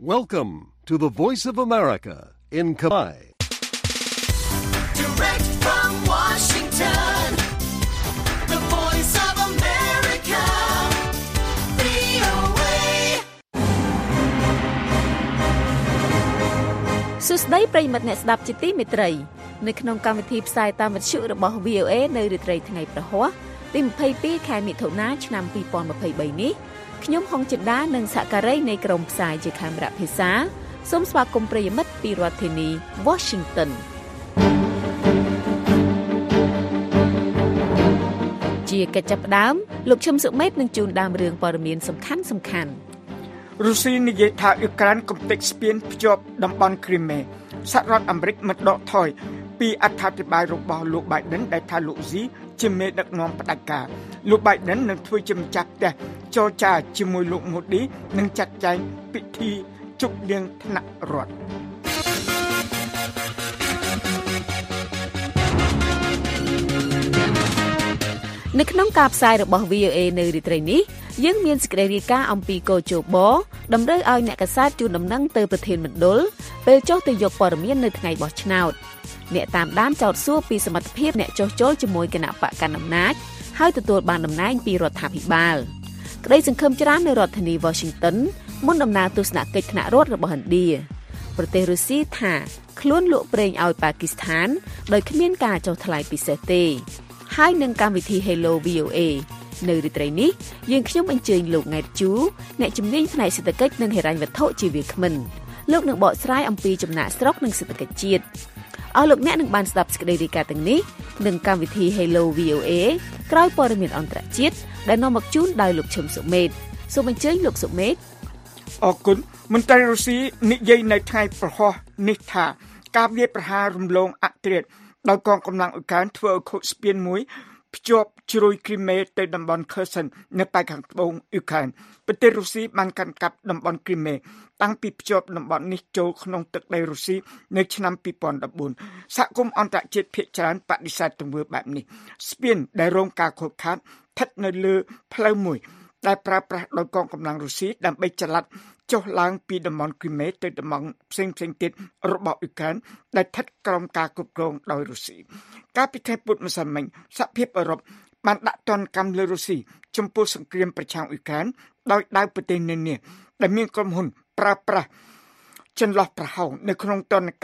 Welcome to the Voice of America in Khmer. Direct from Washington, the Voice of America, VOA. សួស្តីប្រិយមិត្តអ្នកស្ដាប់ជាទីមេត្រីនៅក្នុងកម្មវិធីផ្សាយតាមវិទ្យុរបស់ VOA នៅរាត្រីថ្ងៃប្រហ័សទី22ខែមិថុនាឆ្នាំ2023នេះខ្ញុំហុងចិន្តានិងសហការីនៃក្រុមផ្សាយជាខេមរៈភាសាសូមស្វាគមន៍ប្រិយមិត្តពីរដ្ឋធានី Washington ជាកិច្ចចាប់ផ្ដើមលោកឈឹមសុមេតនឹងជូនដើមរឿងព័ត៌មានសំខាន់ៗរុស្ស៊ីនិយាយថាអ៊ុក្រែនកំទេចស្ពានភ្ជាប់តំបន់គ្រីមេសហរដ្ឋអាមេរិកមិនដកថយពីអត្ថាធិប្បាយរបស់លោក Biden ដែលថាលោកស៊ីជាមេដឹកនាំផ្ដាច់ការលោក Biden នឹងធ្វើជាម្ចាស់ផ្ទះចរចាជាមួយលោក Modi និងចាត់ចែងពិធីជប់លៀងថ្នាក់រដ្ឋនៅក្នុងការផ្សាយរបស់ VOA នៅរាត្រីនេះយើងមានសេចក្តីរាយការណ៍អំពីកោជបតម្រូវឲ្យអ្នកកាសែតជូនដំណឹងទៅប្រធានមណ្ឌលពេលចុះទៅយកព័ត៌មាននៅថ្ងៃបោះឆ្នោតអ្នកតាមដានចោទសួរពីសមត្ថភាពអ្នកចុះចូលជាមួយគណៈបកកណ្ដាលអំណាចហើយទទួលបានតំណែងពីរដ្ឋាភិបាលក្តីសង្ឃឹមច្រើននៅរដ្ឋធានី Washington មុនដំណើរទស្សនកិច្ចថ្នាក់រដ្ឋរបស់ឥណ្ឌាប្រទេសរុស្ស៊ីថាខ្លួនលក់ប្រេងឲ្យប៉ាគីស្ថានដោយគ្មានការចុះថ្លៃពិសេសទេហើយនឹងកម្មវិធី Hello VOA នៅរាត្រីនេះយើងខ្ញុំអញ្ជើញលោកង៉ែតជូអ្នកជំនាញផ្នែកសេដ្ឋកិច្ចនិងហិរញ្ញវត្ថុជាវាគ្មិនលោកនឹងបកស្រាយអំពីចំណាកស្រុកនិងសេដ្ឋកិច្ចជាតិអស់លោកអ្នកនឹងបានស្ដាប់សេចក្តីរាយការណ៍ទាំងនេះនឹងកម្មវិធី Hello VOA ក្រោយព័ត៌មានអន្តរជាតិដែលនាំមកជូនដោយលោកឈឹមសុមេតសូមអញ្ជើញលោកសុមេតអរគុណមន្ត្រីរុស្ស៊ីនិយាយនៅថ្ងៃប្រហ័សនេះថាការវាយប្រហាររំលងអត្រាតដោយកងកម្លាំងអ៊ុក្រែនធ្វើឲ្យខូចស្ពានមួយភ្ជាប់ជ្រោយគ្រីមេទៅតំបន់ខឺសិននៅប៉ែកខាងត្បូងអ៊ុក្រែនប្រទេសរុស្ស៊ីបានកាន់កាប់តំបន់គ្រីមេតាំងពីភ្ជាប់តំបន់នេះចូលក្នុងទឹកដីរុស្ស៊ីនៅឆ្នាំ2014សហគមន៍អន្តរជាតិភាគច្រើនបដិសេធទង្វើបែបនេះស្ពានដែលរងការខូចខាតស្ថិតនៅលើផ្លូវមួយដែលប្រើប្រាស់ដោយកងកម្លាំងរុស្ស៊ីដើម្បីចល័តចុះឡើងពីតំបន់គ្រីមេទៅតំបន់ផ្សេងៗទៀតរបស់អ៊ុក្រែនដែលស្ថិតក្រោមការគ្រប់គ្រងដោយរុស្ស៊ីកាលពីខែពុធម្សិលមិញសហភាពអឺរ៉ុបបានដាក់ទណ្ឌកម្មលើរុស្ស៊ីចំពោះសង្គ្រាមប្រឆាំងអ៊ុក្រែនដោយដាវប្រទេសនានាដែលមានក្រុមហ៊ុនប្រើប្រាស់ចន្លោះប្រហោងនៅក្នុងទណ្ឌ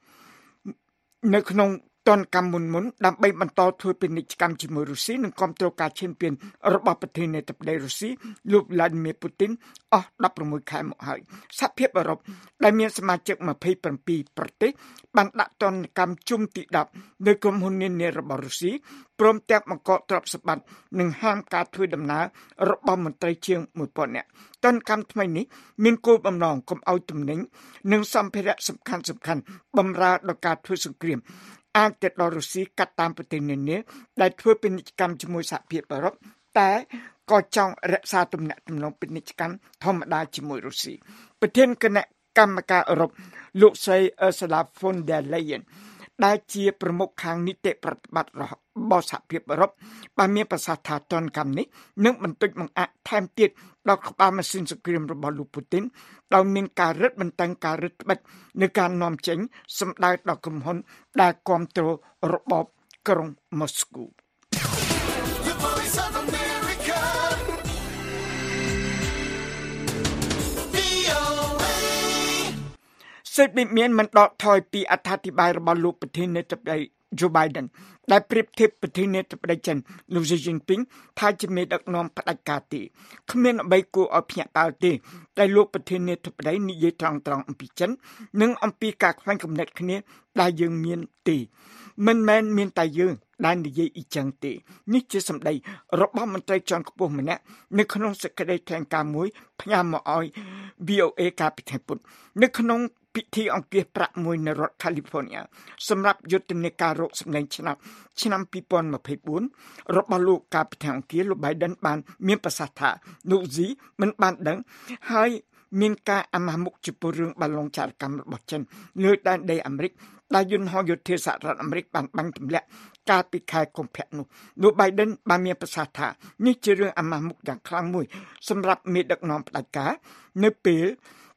កម្មមុនដើម្បីបន្តធ្វើពាណិជ្ជកម្មជាមួយរុស្ស៊ីនិងគ្រប់គ្រងការឈានពានរបស់ប្រធានាធិបតីរុស្ស៊ីលោក Vladimir Putin អស់16ខែមកហើយសហភាពអឺរ៉ុបដែលមានសមាជិក27ប្រទេសបានដាក់ទណ្ឌកម្មជុំទី10លើក្រុមហ៊ុននានារបស់រុស្ស៊ីព្រមទាំងបង្កកទ្រព្យសម្បត្តិនិងហាមការធ្វើដំណើររបស់មន្ត្រីជាង 1000 នាក់ទណ្ឌកម្មថ្មីនេះមានគោលបំណងកុំឲ្យទំនិញនិងសម្ភារៈសំខាន់បម្រើដល់ការធ្វើសង្គ្រាមអាចទៅដល់រុស្ស៊ីកាត់តាមប្រទេសនានាដែលធ្វើពាណិជ្ជកម្មជាមួយសហភាពអឺរ៉ុបតែក៏ចង់រក្សាទំនាក់ទំនងពាណិជ្ជកម្មធម្មតាជាមួយរុស្ស៊ីប្រធានគណៈកម្មការអឺរ៉ុបលោកស្រី Ursula von der Leyen ដែលជាប្រមុខខាងនីតិប្រតិបត្តិរបស់សហភាពអឺរ៉ុបបានមានប្រសាសន៍ថាទណ្ឌកម្មនេះនឹងបន្តិចបង្អាក់ថែមទៀតដល់ក្បាលម៉ាស៊ីនសង្គ្រាមរបស់លោកពូទីនដោយមានការរឹតបន្តឹងការរឹតបន្តឹងនៃការនាំចេញសម្ដៅដល់ក្រុមហ៊ុនដែលគាំទ្ររបបក្រុងម៉ូស្គូសេចក្តីមានមិនដកថយពីអត្ថាធិប្បាយរបស់លោកប្រធានាធិបតី Joe Biden ដែលប្រៀបធៀបប្រធានាធិបតីចិនលោក Xi Jinping ថាជាមេដឹកនាំផ្ដាច់ការទេគ្មានអ្វីគួរឲ្យភ្ញាក់ផ្អើលទេដែលលោកប្រធានាធិបតីនិយាយត្រង់ៗអំពីចិននិងអំពីការខ្វែងគំនិតគ្នាដែលយើងមានទេមិនមែនមានតែយើងដែលនិយាយអ៊ីចឹងទេនេះជាសម្ដីរបស់មន្ត្រីជាន់ខ្ពស់ម្នាក់នៅក្នុងសេចក្តីថ្លែងការណ៍មួយផ្ញើមកឲ្យ VOA កាលពីថ្ងៃពុធនៅក្នុងពិធីអង្គាសប្រាក់មួយនៅរដ្ឋ California សម្រាប់យុទ្ធនាការរកសម្លេងឆ្នាំ2024របស់លោកកាលពីថ្ងៃអង្គាសលោក Biden បានមានប្រសាសន៍ថាលោក Xi មិនបានដឹងហើយមានការអាម៉ាស់មុខចំពោះរឿងបាឡុងចារកម្មរបស់ចិនលើដែនដីអាមេរិកដែលយន្តហោះយោធាសហរដ្ឋអាមេរិកបានបាញ់ទម្លាក់កាលពីខែកុម្ភៈនោះលោក Biden បានមានប្រសាសន៍ថានេះជារឿងអាម៉ាស់មុខយ៉ាងខ្លាំងមួយសម្រាប់មេដឹកនាំផ្ដាច់ការនៅពេល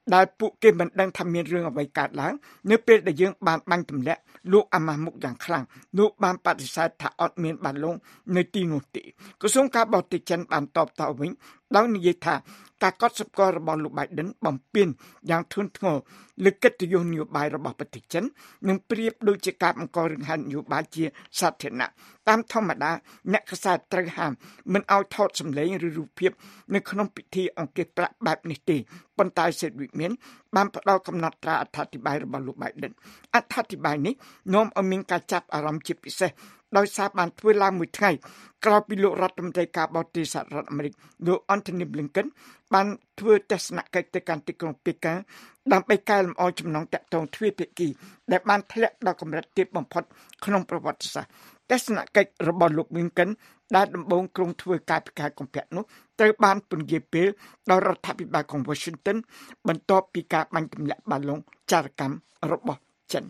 ដែលពួកគេមិនដឹងថាមានរឿងអ្វីកើតឡើងនៅពេលដែលយើងបានបាញ់ទម្លាក់លោកអាម៉ាស់មុខយ៉ាងខ្លាំងលោកបានបដិសេធថាអត់មានបាឡុងនៅទីនោះទេក្រសួងការបរទេសចិនបានតបតវិញដោយនិយាយថាការកត់សម្គាល់របស់លោក Biden បំពេញយ៉ាងធ្ងន់ធ្ងរលើកិត្តិយសនយោបាយរបស់ប្រទេសចិននិងប្រៀបដូចជាការបង្ករឿងហិនយោបាយជាសាធារណៈតាមធម្មតាអ្នកខ្សែត្រូវហាមមិនឲ្យថតសម្លេងឬរូបភាពនៅក្នុងពិធីអង្គាសប្រាក់បែបនេះទេប៉ុន្តែសេតវិមានបានផ្ដល់កំណត់ត្រាអត្ថាធិប្បាយរបស់លោក Biden អត្ថាធិប្បាយនេះនាំឲ្យមានការចាប់អារម្មណ៍ជាពិសេសដោយសារបានធ្វើឡើងមួយថ្ងៃក្រោយពីលោករដ្ឋមន្ត្រីការបរទេសសហរដ្ឋអាមេរិកលោក Antony Blinken បានធ្វើទស្សនកិច្ចទៅកាន់ទីក្រុងប៉េកាំងដើម្បីកែលម្អចំណងទាក់ទងទ្វេភាគីដែលបានធ្លាក់ដល់កម្រិតទាបបំផុតក្នុងប្រវត្តិសាស្ត្រទស្សនកិច្ចរបស់លោក Blinken ដែលដំបូងគ្រងធ្វើការពិការកុម្ភៈនោះត្រូវបានពន្យាពេលដោយរដ្ឋាភិបាលของ Washington បន្ទាប់ពីការបាញ់ទម្លាក់បាឡុងចារកម្មរបស់ចិន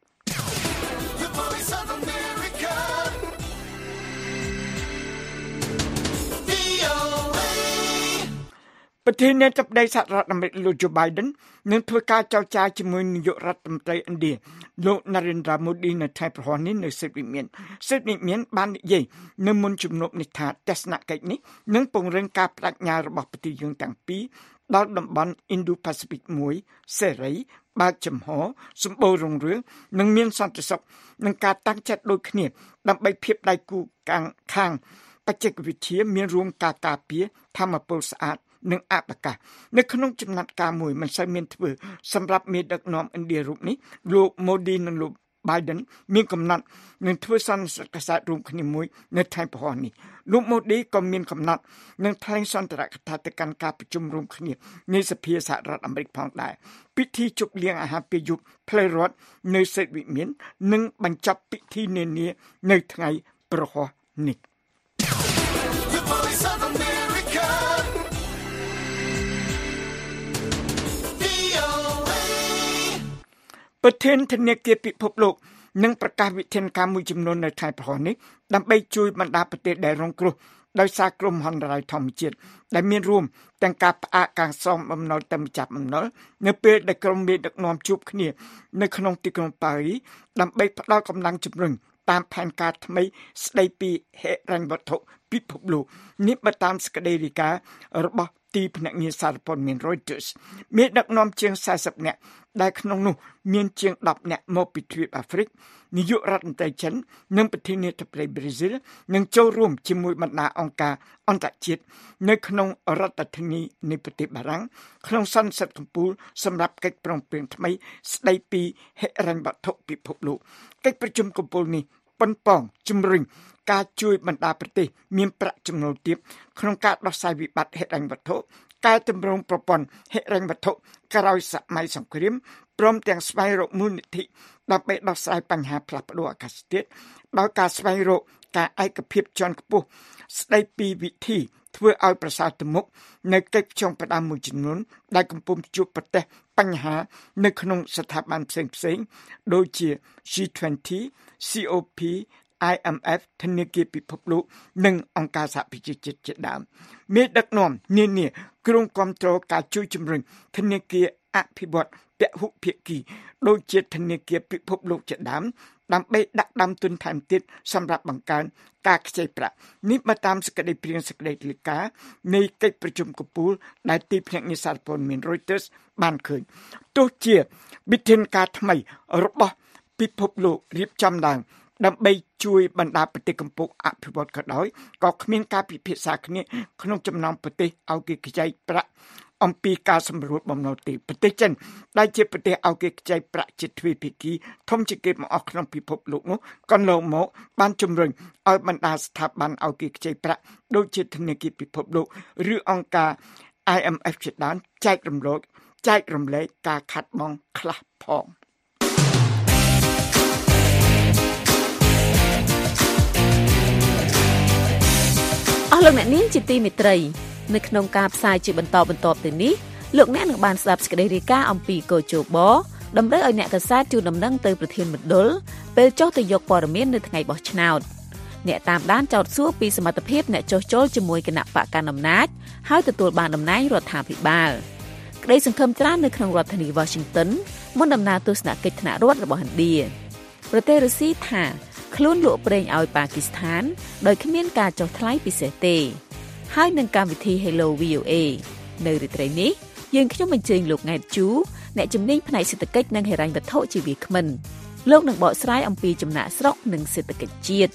ប្រធានាធិបតីសហរដ្ឋអាមេរិកលោក Joe Biden នឹងធ្វើការចរចាជាមួយនាយករដ្ឋមន្ត្រីឥណ្ឌាលោក Narendra Modi នៅថ្ងៃប្រហ័សនេះនៅសិទ្ធិវិមានបាននិយាយនៅមុនជំនួបនេះថាទស្សនកិច្ចនេះនឹងពង្រឹងការបដិញ្ញារបស់ប្រទេសយើងទាំងពីរដល់តំបន់ Indo-Pacific មួយសេរីបើកចំហសម្បូររុងរឿងនិងមានសន្តិសុខនឹងការតាំងចិត្តដូចគ្នាដើម្បីភាពដៃគូខាងបច្ចេកវិទ្យាមានរួមការការពារធម្មពលស្អាតនិងអបកាសនៅក្នុងចំណាត់ការមួយមិនសូវមានធ្វើសម្រាប់មេដឹកនាំឥណ្ឌារូបនេះលោក Modi និងលោក Biden មានកំណត់នឹងធ្វើសន្និសីទកសែតរួមគ្នាមួយនៅថ្ងៃប្រហ័សនេះលោក Modi ក៏មានកំណត់នឹងថ្លែងសន្ទរកថាទៅកាន់ការប្រជុំរួមគ្នានៃសភាសហរដ្ឋអាមេរិកផងដែរពិធីជប់លៀងអាហារពេលយប់ផ្លូវរដ្ឋនៅសេតវិមាននិងបញ្ចប់ពិធីនានានៅថ្ងៃប្រហ័សនេះប្រធានធនាគារពិភពលោកនឹងប្រកាសវិធានការមួយចំនួននៅថ្ងៃប្រហ័សនេះដើម្បីជួយបណ្ដាប្រទេសដែលរងគ្រោះដោយសារគ្រោះមហន្តរាយធម្មជាតិដែលមានរួមទាំងការផ្អាកការសងបំណុលទៅម្ចាស់បំណុលនៅពេលដែលក្រុមមេដឹកនាំជួបគ្នានៅក្នុងទីក្រុងប៉ារីសដើម្បីផ្ដល់កម្លាំងជំរុញតាមផែនការថ្មីស្ដីពីហិរញ្ញវត្ថុពិភពលោកនេះបើតាមសេចក្តីរាយការណ៍របស់ទីភ្នាក់ងារសារព័ត៌មាន Reuters មានដឹកនាំជាង40នាក់ដែលក្នុងនោះមានជាង10នាក់មកពីទ្វីបអាហ្វ្រិកនាយករដ្ឋមន្ត្រីចិននិងប្រធានាធិបតីប្រេស៊ីលនឹងចូលរួមជាមួយបណ្ដាអង្គការអន្តរជាតិនៅក្នុងរដ្ឋធានីនៃប្រទេសបារាំងក្នុងសន្និសីទកំពូលសម្រាប់កិច្ចប្រឹងប្រែងថ្មីស្ដីពីហិរញ្ញវត្ថុពិភពលោកកិច្ចប្រជុំកំពូលនេះប៉ុនប៉ងជំរុញការជួយបណ្ដាប្រទេសមានប្រាក់ចំណូលទាបក្នុងការដោះស្រាយវិបត្តិហិរញ្ញវត្ថុកែតម្រង់ប្រព័ន្ធហិរញ្ញវត្ថុក្រោយសម័យសង្គ្រាមព្រមទាំងស្វែងរកមូលនិធិដើម្បីដោះស្រាយបញ្ហាផ្លាស់ប្ដូរអាកាសធាតុដោយការស្វែងរកការឯកភាពជាន់ខ្ពស់ស្ដីពីវិធីធ្វើឲ្យប្រសើរទៅមុខនៅកិច្ចប្រជុំផ្ដាំមួយចំនួនដែលកំពុងជួបប្រទះបញ្ហានៅក្នុងស្ថាប័នផ្សេងៗដូចជា G20 COP IMF ធនាគារពិភពលោកនិងអង្គការសហប្រជាជាតិជាដើមមានដឹកនាំនានាក្រុមគាំទ្រការជួយជំរុញធនាគារអភិវឌ្ឍពហុភាគីដូចជាធនាគារពិភពលោកជាដើមដើម្បីដាក់ដាំទុនថែមទៀតសម្រាប់បង្កើនការខ្ចីប្រាក់នេះបើតាមសេចក្តីព្រាងសេចក្តីរាយការណ៍នៃកិច្ចប្រជុំកំពូលដែលទីភ្នាក់ងារសារព័ត៌មាន Reuters បានឃើញទោះជាវិធានការថ្មីរបស់ពិភពលោករៀបចំឡើងដើម្បីជួយបណ្ដាប្រទេសកំពុងអភិវឌ្ឍក៏ដោយក៏គ្មានការពិភាក្សាគ្នាក្នុងចំណោមប្រទេសឲ្យគេខ្ចីប្រាក់អំពីការសម្រួលបំណុលទេប្រទេសចិនដែលជាប្រទេសឲ្យគេខ្ចីប្រាក់ជាទ្វេភាគីធំជាងគេមកអស់ក្នុងពិភពលោកនោះកន្លងមកបានជំរុញឲ្យបណ្ដាស្ថាប័នឲ្យគេខ្ចីប្រាក់ដូចជាធនាគារពិភពលោកឬអង្គការ IMF ជាដើមចែករំលែកការខាត់បងខ្លះផងអស់លោកអ្នកនាងជាទីមេត្រីនៅក្នុងការផ្សាយជាបន្តទៅនេះលោកអ្នកនឹងបានស្ដាប់សេចក្តីរាយការណ៍អំពីកោជបតម្រូវឲ្យអ្នកកាសែតជូនដំណឹងទៅប្រធានមណ្ឌលពេលចុះទៅយកព័ត៌មាននៅថ្ងៃបោះឆ្នោតអ្នកតាមដានចោទសួរពីសមត្ថភាពអ្នកចុះចូលជាមួយគណៈបកកណ្ដាលអំណាចហើយទទួលបានតំណែងរដ្ឋាភិបាលក្តីសង្ឃឹមត្រាស់នៅក្នុងរដ្ឋធានី Washington មុនដំណើរទស្សនកិច្ចថ្នាក់រដ្ឋរបស់ឥណ្ឌាប្រទេសរុស្ស៊ីថាខ្លួនលក់ប្រេងឲ្យប៉ាគីស្ថានដោយគ្មានការចុះថ្លៃពិសេសទេហើយនឹងកម្មវិធី Hello VOA នៅរាត្រីនេះយើងខ្ញុំអញ្ជើញលោកង៉ែតជូអ្នកជំនាញផ្នែកសេដ្ឋកិច្ចនិងហិរញ្ញវត្ថុជាវាគ្មិនលោកនឹងបកស្រាយអំពីចំណាក់ស្រុកនិងសេដ្ឋកិច្ចជាតិ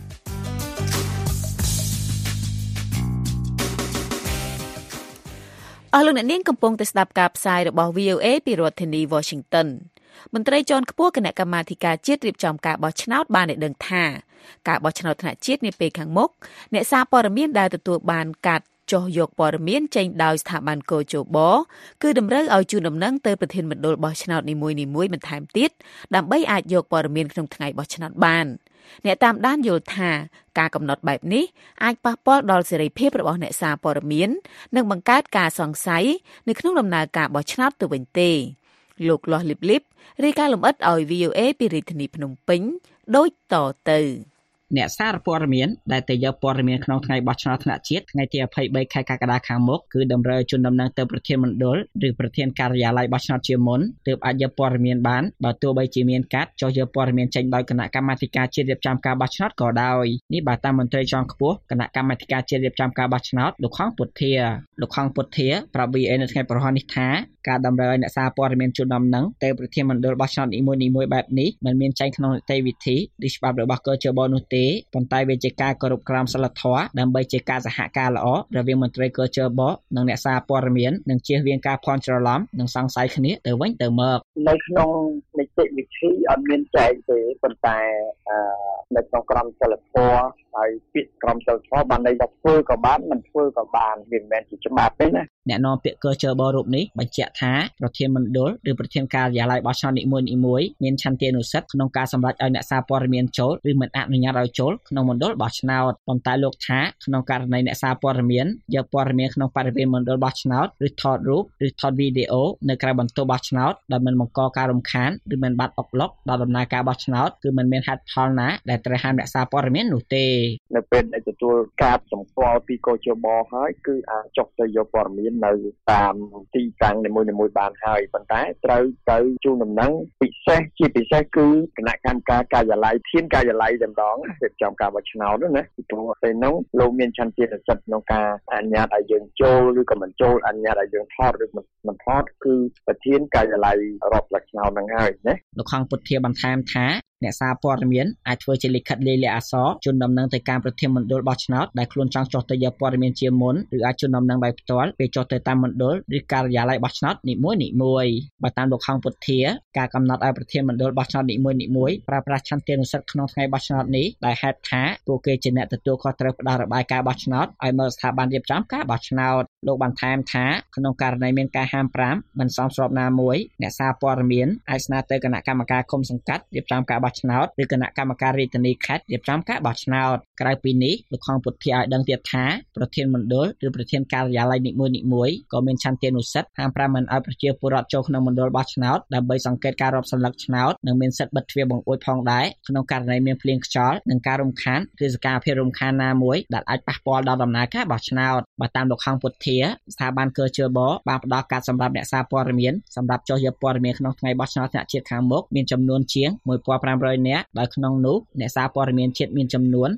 អស់លោកអ្នកនាងកំពុងតែស្ដាប់ការផ្សាយរបស់ VOA ពីរដ្ឋធានី Washington មន្ត្រីជាន់ខ្ពស់គណៈកម្មាធិការជាតិរៀបចំការបោះឆ្នោតបានឲ្យដឹងថាការបោះឆ្នោតថ្នាក់ជាតិនាពេលខាងមុខអ្នកសារព័ត៌មានដែលទទួលបានការចុះយកព័ត៌មានចេញដោយស្ថាប័នកោជបគឺតម្រូវឲ្យជូនដំណឹងទៅប្រធានមណ្ឌលបោះឆ្នោតនីមួយៗបន្ថែមទៀតដើម្បីអាចយកព័ត៌មានក្នុងថ្ងៃបោះឆ្នោតបានអ្នកតាមដានយល់ថាការកំណត់បែបនេះអាចប៉ះពាល់ដល់សេរីភាពរបស់អ្នកសារព័ត៌មាននិងបង្កើតការសង្ស័យនៅក្នុងដំណើរការបោះឆ្នោតទៅវិញទេលោកលាស់លីបលីបរាយការណ៍លម្អិតឲ្យ VOA ពីរាជធានីភ្នំពេញដូចតទៅអ្នកសារព័ត៌មានដែលទៅយកព័ត៌មានក្នុងថ្ងៃបោះឆ្នោតថ្នាក់ជាតិថ្ងៃទី23ខែកក្កដាខាងមុខគឺតម្រូវឲ្យជូនដំណឹងទៅប្រធានមណ្ឌលឬប្រធានការិយាល័យបោះឆ្នោតជាមុនទើបអាចយកព័ត៌មានបានបើទោះបីជាមានកាត់ចុះយកព័ត៌មានចេញដោយគណៈកម្មាធិការជាតិរៀបចំការបោះឆ្នោតក៏ដោយនេះបើតាមមន្ត្រីជាន់ខ្ពស់គណៈកម្មាធិការជាតិរៀបចំការបោះឆ្នោតលោកខងពុទ្ធាប្រាប់ VOA នៅថ្ងៃប្រហ័ននេះថាការតម្រូវឲ្យអ្នកសារព័ត៌មានជូនដំណឹងទៅប្រធានមណ្ឌលបោះឆ្នោតនីមួយៗបែបនេះមិនមានចែងក្នុងនីតិវិធីឬច្បាប់របស់កោជបនោះទេប៉ុន្តែវាជាការគោរពក្រមសីលធម៌ដើម្បីជាការសហការល្អរវាងមន្ត្រីកោជបនិងអ្នកសារព័ត៌មាននិងជៀសវាងការភ័ន្តច្រឡំនិងសង្ស័យគ្នាទៅវិញទៅមកនៅក្នុងនីតិវិធីអត់មានចែងទេប៉ុន្តែនៅក្នុងក្រមសីលធម៌ហើយពាក្យក្រមសីលធម៌បានន័យថាធ្វើក៏បានមិនធ្វើក៏បានវាមិនមែនជាច្បាប់ទេណាអ្នកនាំពាក្យកោជបរូបនេះបញ្ជាក់ថាប្រធានមណ្ឌលឬប្រធានការិយាល័យបោះឆ្នោតនីមួយៗមានឆន្ទានុសិទ្ធិក្នុងការសម្រេចឲ្យអ្នកសារព័ត៌មានចូលឬមិនអនុញ្ញាតឲ្យចូលក្នុងមណ្ឌលបោះឆ្នោតប៉ុន្តែលោកថាក្នុងករណីអ្នកសារព័ត៌មានយកព័ត៌មានក្នុងបរិវេណមណ្ឌលបោះឆ្នោតឬថតរូបឬថតវីដេអូនៅក្រៅបន្ទប់បោះឆ្នោតដែលមិនបង្កការរំខានឬមិនបាត់អុកឡុកដល់ដំណើរការបោះឆ្នោតគឺមិនមានហេតុផលណាដែលត្រូវហាមអ្នកសារព័ត៌មាននោះទេនៅពេលដែលទទួលការសម្គាល់ពីកោជបហើយគឺអាចចុះទៅយកព័ត៌មាននៅតាមទីតាំងនីមួយៗបានហើយប៉ុន្តែត្រូវទៅជូនដំណឹងពិសេសគឺគណៈកម្មការការិយាល័យធានការិយាល័យតែម្ដងរៀបចំការបោះឆ្នោតណាពីព្រោះពេលនោះលោកមានឆន្ទានុសិទ្ធិក្នុងការអនុញ្ញាតឲ្យយើងចូលឬក៏មិនចូលអនុញ្ញាតឲ្យយើងថតឬមិនថតគឺប្រធានការិយាល័យរដ្ឋផ្លូវឆ្នោតនឹងហើយណាលោកខងពុទ្ធាបន្ថែមថាអ្នកសារព័ត៌មានអាចធ្វើជាលិខិតលាយលក្ខណ៍អក្សរជូនដំណឹងទៅកាន់ប្រធានមណ្ឌលបោះឆ្នោតដែលខ្លួនចង់ចុះទៅយកព័ត៌មានជាមុនឬអាចជូនដំណឹងដោយផ្ទាល់ពេលចុះទៅតាមមណ្ឌលឬការិយាល័យបោះឆ្នោតនីមួយៗបើតាមលោកខងពុទ្ធាការកំណត់ឲ្យប្រធានមណ្ឌលបោះឆ្នោតនីមួយៗប្រើប្រាស់ឆន្ទានុសិទ្ធិក្នុងថ្ងៃបោះឆ្នោតនេះដោយហេតុថាពួកគេជាអ្នកទទួលខុសត្រូវផ្ដល់របាយការណ៍បោះឆ្នោតឲ្យមកស្ថាប័នរៀបចំការបោះឆ្នោតលោកបន្ថែមថាក្នុងករណីមានការហាម5មិនសមស្របណាមួយអ្នកសារព័ត៌មានអាចស្នើទៅគណៈកម្មការឃុំសង្កាត់រៀបចំការបោះឆ្នោតឬគណៈកម្មការរាជធានីខេត្តរៀបចំការបោះឆ្នោតក្រៅពីនេះលោកខងពុទ្ធាឲ្យដឹងទៀតថាប្រធានមណ្ឌលឬប្រធានការិយាល័យនីមួយៗក៏មានឆន្ទានុសិទ្ធិហាម5មិនឲ្យប្រជាពលរដ្ឋចូលក្នុងមណ្ឌលបោះឆ្នោតដើម្បីសង្កេតការរាប់សន្លឹកឆ្នោតនិងមានសិទ្ធិបិទទ្វារបង្អួចផងដែរក្នុងករណីមានភ្លៀងខ្យល់និងការរំខានឬសកម្មភាពរំខានណាមួយដែលអាចប៉ះពាល់ដល់ដំណើរការបោះឆ្នោតបើតាមលោកខងពុទ្ធាស្ថាប័នកោជបបានផ្ដល់កាតសម្រាប់អ្នកសារព័ត៌មានសម្រាប់ចុះយកព័ត៌មានក្នុងថ្ងៃបោះឆ្នោតថ្នាក់ជាតិខាងមុខមានចំនួនជាង 1500 នាក់ដោយក្នុងនោះអ្នកសារព័ត៌មានជាតិមានចំនួន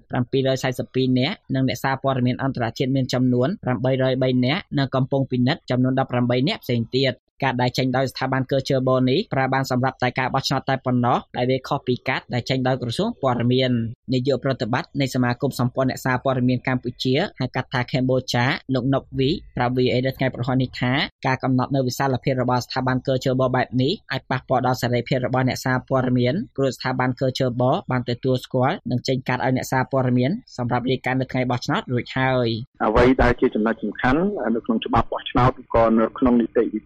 742 នាក់និងអ្នកសារព័ត៌មានអន្តរជាតិមានចំនួន 803 នាក់និងកំពុងពិនិត្យចំនួន 18 នាក់ផ្សេងទៀតការដែលចេញដោយស្ថាប័នកោជបនេះប្រើបានសម្រាប់តែការបោះឆ្នោតតែប៉ុណ្ណោះដែលវាខុសពីកាតដែលចេញដោយក្រសួងព័ត៌មាននាយកប្រតិបត្តិនៃសមាគមសម្ព័ន្ធអ្នកសារព័ត៌មានកម្ពុជាហៅកាត់ថាកម្ពុជាលោកណុកវីប្រាប់ VOA នៅថ្ងៃប្រហ័ននេះថាការកំណត់នៅវិសាលភាពរបស់ស្ថាប័នកោជបបែបនេះអាចប៉ះពាល់ដល់សេរីភាពរបស់អ្នកសារព័ត៌មានព្រោះស្ថាប័នកោជបបានទទួលស្គាល់និងចេញកាត់ឲ្យអ្នកសារព័ត៌មានសម្រាប់រាយការណ៍នៅថ្ងៃបោះឆ្នោតរួចហើយអ្វីដែលជាចំណុចសំខាន់នៅក្នុងច្បាប់បោះឆ្នោតក៏នៅក្នុងនីតិវិធី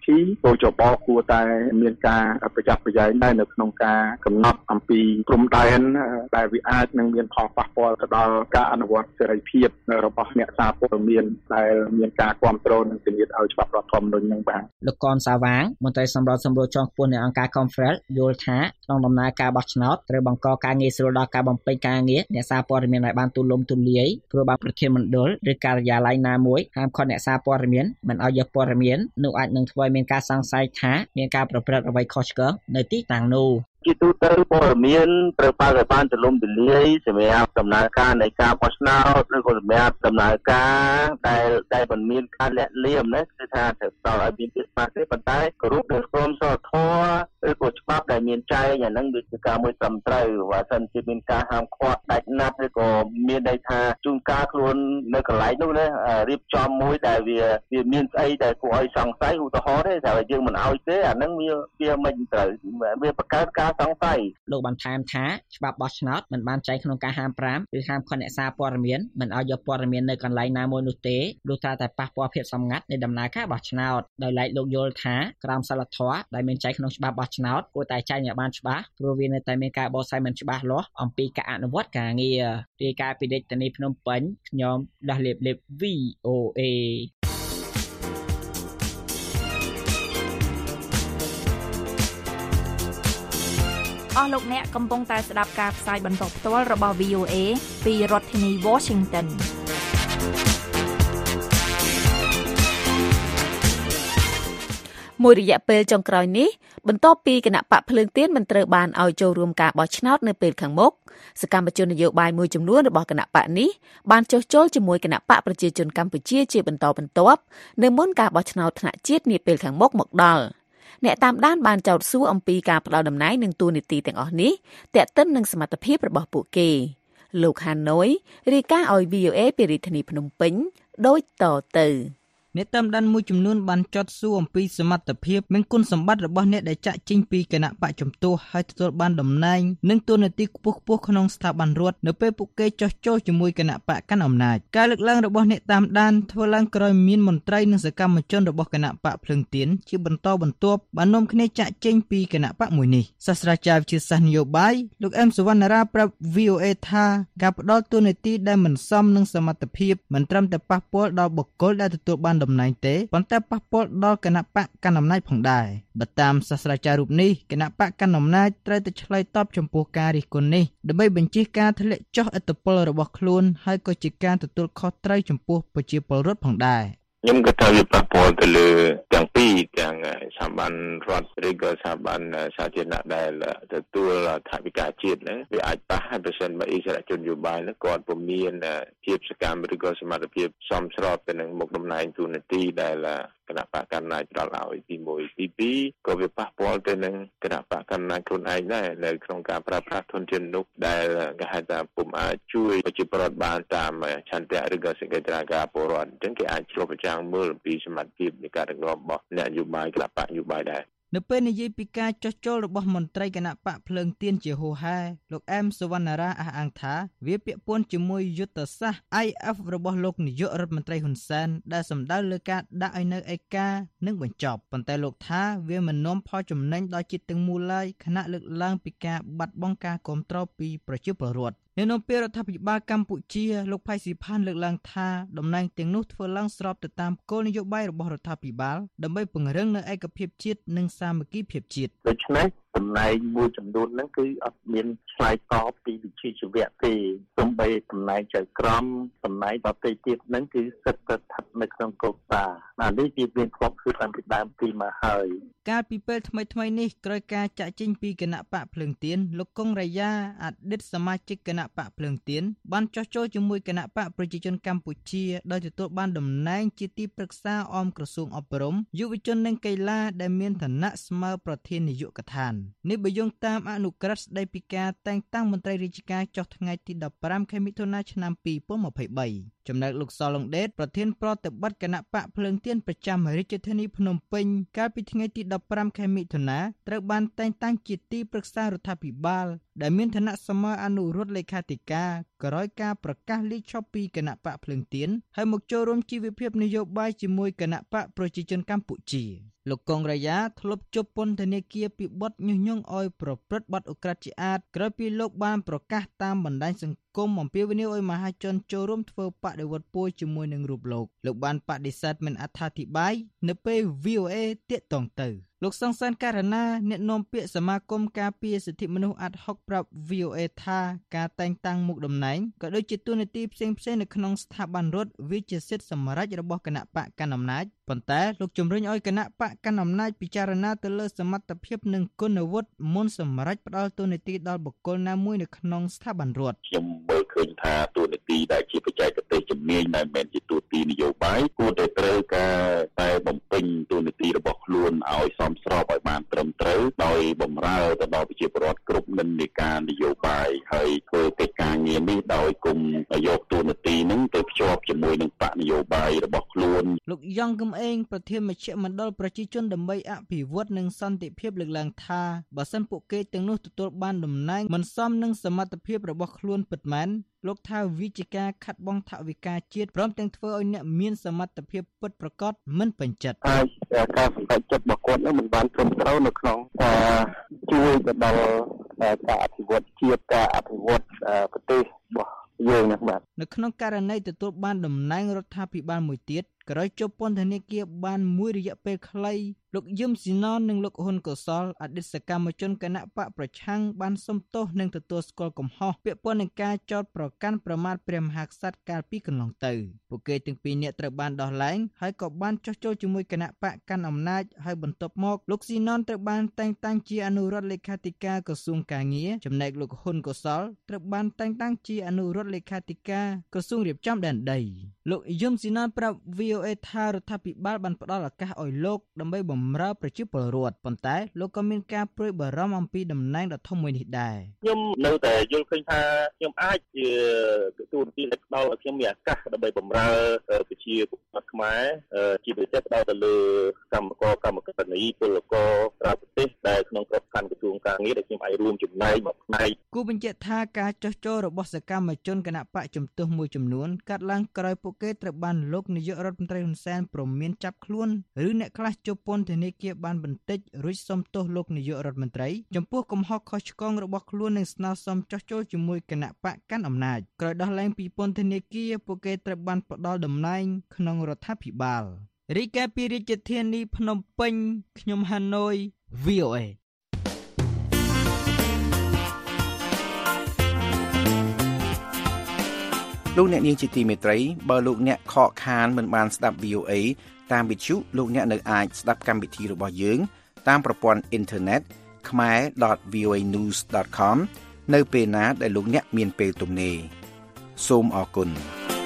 គោចបគួរតែមានការប្រយ័ត្នប្រយែងដែរនៅក្នុងការកំណត់អំពីព្រំដែនដែលវាអាចនឹងមានផលប៉ះពាល់ទៅដល់ការអនុវត្តសេរីភាពរបស់អ្នកសារព័ត៌មានដែលមានការគ្រប់គ្រងនិងធានាឲ្យច្បាប់រដ្ឋធម្មនុញ្ញនឹងបានលោកកនសាវាងមន្ត្រីសម្របជាន់ខ្ពស់នៃអង្គការ Conference យល់ថាក្នុងដំណើរការបោះឆ្នោតត្រូវបង្កការងាយស្រួលដល់ការបំពេញការងារអ្នកសារព័ត៌មានឲ្យបានទូលំទូលាយព្រោះបានប្រធានមណ្ឌលឬការិយាល័យណាមួយហាមឃាត់អ្នកសារព័ត៌មានមិនឲ្យយកព័ត៌មាននោះអាចនឹងធ្វើឲ្យមានការសង្ស័យថាមានការប្រព្រឹត្តអ្វីខុសឆ្គងនៅទីតាំងនោះជាទូទៅព័ត៌មានត្រូវបើកឲ្យបានទូលំទូលាយសម្រាប់ដំណើរការនៃការបោះឆ្នោតឬក៏សម្រាប់ដំណើរការដែលមិនមានការលាក់លៀមណាគឺថាត្រូវផ្ដល់ឲ្យមានភាពស្មើទេប៉ុន្តែគោរពដោយក្រមសីលធម៌ឬក៏ច្បាប់ដែលមានចែងអាហ្នឹងវាជាការមួយត្រឹមត្រូវបើសិនជាមានការហាមឃាត់ដាច់ណាត់ឬក៏មានន័យថាជួនកាលខ្លួននៅកន្លែងនោះណារៀបចំមួយដែលវាមានស្អីដែលគួរឲ្យសង្ស័យឧទាហរណ៍ទេតែយើងមិនឲ្យទេអាហ្នឹងវាមិនត្រូវវាបង្កើតការសង្ស័យលោកបានថែមថាច្បាប់បោះឆ្នោតមិនបានចែងក្នុងការហាម5ឬហាមឃាត់អ្នកសារព័ត៌មានមិនឲ្យយកព័ត៌មាននៅកន្លែងណាមួយនោះទេព្រោះតែប៉ះពាល់ភាពសម្ងាត់នៃដំណើរការបោះឆ្នោតដោយឡែកលោកយល់ថាក្រមសីលធម៌ដែលមានចែងក្នុងច្បាប់បោះឆ្នោតគួរតែចែងឲ្យបានច្បាស់ព្រោះវានៅតែមានការបកស្រាយមិនច្បាស់លាស់អំពីការអនុវត្តការងាររាយការណ៍ពីរាជធានីភ្នំពេញខ្ញុំដាស់លេប VOA អស់លោកអ្នកកំពុងតែស្ដាប់ការផ្សាយបន្តផ្ទាល់របស់ VOA ពីរដ្ឋធានី Washington មួយរយៈពេលចុងក្រោយនេះបន្ទាប់ពីគណៈបកភ្លើងទៀនមិនត្រូវបានឲ្យចូលរួមការបោះឆ្នោតនៅពេលខាងមុខសកម្មជននយោបាយមួយចំនួនរបស់គណៈបកនេះបានចុះចូលជាមួយគណៈបកប្រជាជនកម្ពុជាជាបន្តបន្ទាប់នៅមុនការបោះឆ្នោតថ្នាក់ជាតិនាពេលខាងមុខមកដល់អ្នកតាមដានបានចោទសួរអំពីការផ្ដាល់តំណែងនិងតួនាទីទាំងអស់នេះទាក់ទិននឹងសមត្ថភាពរបស់ពួកគេលោកហាណូយរាយការណ៍ឲ្យ VOA ពីរាជធានីភ្នំពេញដូចតទៅអ្នកតាមដានមួយចំនួនបានចោទសួរអំពីសមត្ថភាពនិងគុណសម្បត្តិរបស់អ្នកដែលចាក់ចេញពីគណៈបកជំទាស់ហើយទទួលបានតំណែងនិងតួនាទីខ្ពស់ៗក្នុងស្ថាប័នរដ្ឋនៅពេលពួកគេចោះចូលជាមួយគណៈបកកាន់អំណាចការលើកឡើងរបស់អ្នកតាមដានធ្វើឡើងក្រោយមានមន្ត្រីនិងសកម្មជនរបស់គណៈបកភ្លើងទៀនជាបន្តបន្ទាប់បាននាំគ្នាចាក់ចេញពីគណៈបកមួយនេះសាស្ត្រាចារ្យវិទ្យាសាស្ត្រនយោបាយលោកអែមសុវណ្ណារាប្រាប់ VOA ថាការផ្ដល់តួនាទីដែលមិនសមនឹងសមត្ថភាពមិនត្រឹមតែប៉ះពាល់ដល់បុគ្គលដែលទទួលបានតំណែងទេប៉ុន្តែប៉ះពាល់ដល់គណៈបកកណ្ដាលអំណាចផងដែរបើតាមសាស្ត្រាចារ្យរូបនេះគណៈបកកណ្ដាលអំណាចត្រូវតែឆ្លើយតបចំពោះការរិះគន់នេះដើម្បីបញ្ជៀសការធ្លាក់ចុះឥទ្ធិពលរបស់ខ្លួនហើយក៏ជាការទទួលខុសត្រូវចំពោះប្រជាពលរដ្ឋផងដែរខ្ញុំគិតថាវាប៉ះពាល់ទៅលើទាំងពីរទាំងស្ថាប័នរដ្ឋឬក៏ស្ថាប័នសាធារណៈដែលទទួលថវិកាជាតិហ្នឹងវាអាចប៉ះឲ្យប្រសិនបើអិសរាជជននយោបាយហ្នឹងគាត់ពុំមានភាពសកម្មឬក៏សមត្ថភាពសមស្របទៅនឹងមុខតំណែងទូនាទីដែលគណៈបកកណ្ដាលផ្ដល់ឲ្យទី1ទី2ក៏វាប៉ះពាល់ទៅនឹងគណៈបកកណ្ដាលខ្លួនឯងដែរនៅក្នុងការប្រើប្រាស់ធនធាននោះដែលគេហៅថាពុំអាចជួយប្រជាពលរដ្ឋបានតាមឆន្ទៈឬក៏សេចក្តីថ្លាការពលរដ្ឋអញ្ចឹងគេអាចឆ្លុះបញ្ចាំងមើលអំពីសមត្ថភាពនៃការដឹកនាំរបស់អ្នកនយោបាយគណៈបកនយោបាយដែរនៅពេលនិយាយពីការចោះចូលរបស់មន្ត្រីគណៈបកភ្លើងទៀនជាហូហែលោកអែមសុវណ្ណារាអះអាងថាវាពាក់ព័ន្ធជាមួយយុទ្ធសាស្ត្រ IF របស់លោកនាយករដ្ឋមន្ត្រីហ៊ុនសែនដែលសម្ដៅលើការដាក់ឲ្យនៅឯកានិងបញ្ចប់ប៉ុន្តែលោកថាវាមិននាំផលចំណេញដល់ជាតិទាំងមូលឡើយខណៈលើកឡើងពីការបាត់បង់ការគាំទ្រពីប្រជាពលរដ្ឋនៅក្នុងពេលរដ្ឋាភិបាលកម្ពុជាលោកផៃស៊ីផានលើកឡើងថាតំណែងទាំងនោះធ្វើឡើងស្របទៅតាមគោលនយោបាយរបស់រដ្ឋាភិបាលដើម្បីពង្រឹងនូវឯកភាពជាតិនិងសាមគ្គីភាពជាតិដូច្នេះតំណែងមួយចំនួនហ្នឹងគឺអត់មានឆ្លើយតបពីវិជ្ជាជីវៈទេសូម្បីតំណែងចៅក្រមតំណែងដទៃទៀតហ្នឹងគឺសិតតែស្ថិតនៅក្នុងកូតានេះវាមានធ្លាប់គឺតាមពីដើមទីមកហើយកាលពីពេលថ្មីនេះក្រោយការចាក់ចេញពីគណៈបកភ្លើងទៀនលោកកុងរាយាអតីតសមាជិកគណៈបកភ្លើងទៀនបានចោះចូលជាមួយគណៈបកប្រជាជនកម្ពុជាដោយទទួលបានតំណែងជាទីប្រឹក្សាអមក្រសួងអប់រំយុវជននិងកីឡាដែលមានឋានៈស្មើប្រធាននាយកដ្ឋាននេះបើយោងតាមអនុក្រឹត្យស្ដីពីការតែងតាំងមន្ត្រីរាជការចុះថ្ងៃទី15ខែមិថុនាឆ្នាំ2023ចំណែកលោកសឡុងដេតប្រធានប្រតិបត្តិគណៈបកភ្លើងទៀនប្រចាំរាជធានីភ្នំពេញកាលពីថ្ងៃទី15ខែមិថុនាត្រូវបានតែងតាំងជាទីប្រឹក្សារដ្ឋាភិបាលដែលមានឋានៈសមអនុរដ្ឋលេខាធិការក្រោយការប្រកាសលេខឈប់ពីគណៈបកភ្លើងទៀនហើយមកចូលរួមជីវភាពនយោបាយជាមួយគណៈបកប្រជាជនកម្ពុជាលោកកុងរ៉ាយ៉ាធ្លាប់ជាប់ពន្ធនាគារពីបទញុះញង់ឲ្យប្រព្រឹត្តបទឧក្រិដ្ឋជាអាតក្រោយពីលោកបានប្រកាសតាមបណ្ដាញសង្គមអំពាវនាវឲ្យមហាជនចូលរួមធ្វើបដិវត្តពូជជាមួយនឹងរូបលោកបានបដិសេធមិនអត្ថាធិប្បាយនៅពេល VOA ទាក់ទងទៅលោកសង្សានករណាអ្នកនាំពាក្យសមាគមការពារសិទ្ធិមនុស្សអាត់ហុកប្រាប់ VOA ថាការតែងតាំងមុខតំណែងក៏ដូចជាទូនាទីផ្សេងៗនៅក្នុងស្ថាប័នរដ្ឋវាជាសិទ្ធិសម្រេចរបស់គណៈបកកណ្ដាលអំណាចប៉ុន្តែលោកជំរុញឲ្យគណៈបកកណ្ដាលអំណាចពិចារណាទៅលើសមត្ថភាពនិងគុណវុឌ្ឍិមុនសម្រេចផ្ដល់ទូនាទីដល់បុគ្គលណាមួយនៅក្នុងស្ថាប័នរដ្ឋខ្ញុំមើលឃើញថាទូនាទីដែលជាបច្ចេកទេសជំនាញដែលមិនមែនជាទូនាទីនយោបាយគួរតែត្រូវការតែបំពេញទូនាទីរបស់ខ្លួនឲ្យសមស្របឲ្យបានត្រឹមត្រូវដោយបម្រើទៅដល់ប្រជាពលរដ្ឋគ្រប់និន្នាការនយោបាយហើយធ្វើកិច្ចការងារនេះដោយគុំយកទូនាទីនឹងទៅភ្ជាប់ជាមួយនឹងបកនយោបាយរបស់ខ្លួនលោកយ៉ងកឹមអេងប្រធានមជ្ឈមណ្ឌលប្រជាជនដើម្បីអភិវឌ្ឍនិងសន្តិភាពលើកឡើងថាបើសិនពួកគេទាំងនោះទទួលបានតំណែងមិនសមនឹងសមត្ថភាពរបស់ខ្លួនពិតមែនលោកថាវិជាការខាត់បងថវិកាជាតិព្រមទាំងធ្វើឲ្យអ្នកមានសមត្ថភាពពិតប្រាកដមិនពេញចិត្តហើយការសម្រេចចិត្តរបស់គាត់នឹងមិនបានត្រឹមត្រូវនៅក្នុងការជួយទៅដល់ការអភិវឌ្ឍជាតិការអភិវឌ្ឍប្រទេសរបស់យើងណាបាទនៅក្នុងករណីទទួលបានតំណែងរដ្ឋាភិបាលមួយទៀតក្រោយជាប់ពន្ធនាគារបានមួយរយៈពេលខ្លីលោកយឹមស៊ីណននិងលោកហ៊ុនកុសលអតីតសកម្មជនគណៈបកប្រឆាំងបានសុំទោសនិងទទួលស្គាល់កំហុសពាក់ព័ន្ធនឹងការចោទប្រកាន់ប្រមាថព្រះមហាក្សត្រកាលពីកន្លងទៅពួកគេទាំងពីរនាក់ត្រូវបានដោះលែងហើយក៏បានចុះចូលជាមួយគណៈបកកាន់អំណាចហើយបន្ទាប់មកលោកស៊ីណនត្រូវបានតែងតាំងជាអនុរដ្ឋលេខាធិការក្រសួងកាងារចំណែកលោកហ៊ុនកុសលត្រូវបានតែងតាំងជាអនុរដ្ឋលេខាធិការក្រសួងរៀបចំដែនដីលោកយឹមស៊ីណនប្រាប់ VOA ថារដ្ឋាភិបាលបានផ្ដល់ឱកាសឲ្យលោកដើម្បីបម្រើប្រជាពលរដ្ឋប៉ុន្តែលោកក៏មានការព្រួយបារម្ភអំពីតំណែងដ៏ធំមួយនេះដែរខ្ញុំនៅតែយល់ឃើញថាខ្ញុំអាចជាទូនាទីដែលផ្ដល់ឲ្យខ្ញុំមានឱកាសដើម្បីបម្រើប្រជាពលរដ្ឋខ្មែរជាពិសេសផ្ដល់ទៅលើកម្មករនីពលករក្រៅប្រទេសដែលក្នុងក្របខ័ណ្ឌក្រសួងកាងារដែលខ្ញុំអាចរួមចំណែកមួយផ្នែកគូបញ្ជាក់ថាការចុះចូលរបស់សកម្មជនគណៈបកជំទាស់មួយចំនួនកាត់ឡើងក្រោយពួកគេត្រូវបានលោកនាយករដ្ឋមន្ត្រីហ៊ុនសែនព្រមមានចាប់ខ្លួនឬអ្នកខ្លះជាប់ពន្ធនាគារបានបន្តិចរួចសុំទោសលោកនាយករដ្ឋមន្ត្រីចំពោះកំហុសខុសឆ្គងរបស់ខ្លួននិងស្នើសុំចុះចូលជាមួយគណៈបកកាន់អំណាចក្រោយដោះលែងពីពន្ធនាគារពួកគេត្រូវបានផ្ដល់តំណែងក្នុងរដ្ឋាភិបាលរីកាពីរាជធានីភ្នំពេញខ្ញុំហាណូយ VOA លោកអ្នកនាងជាទីមេត្រីបើលោកអ្នកខកខានមិនបានស្ដាប់ VOA តាមវិទ្យុលោកអ្នកនៅអាចស្ដាប់កម្មវិធីរបស់យើងតាមប្រព័ន្ធអ៊ីនធឺណិត khmer.voanews.com នៅពេលណាដែលលោកអ្នកមានពេលទំនេរសូមអរគុណ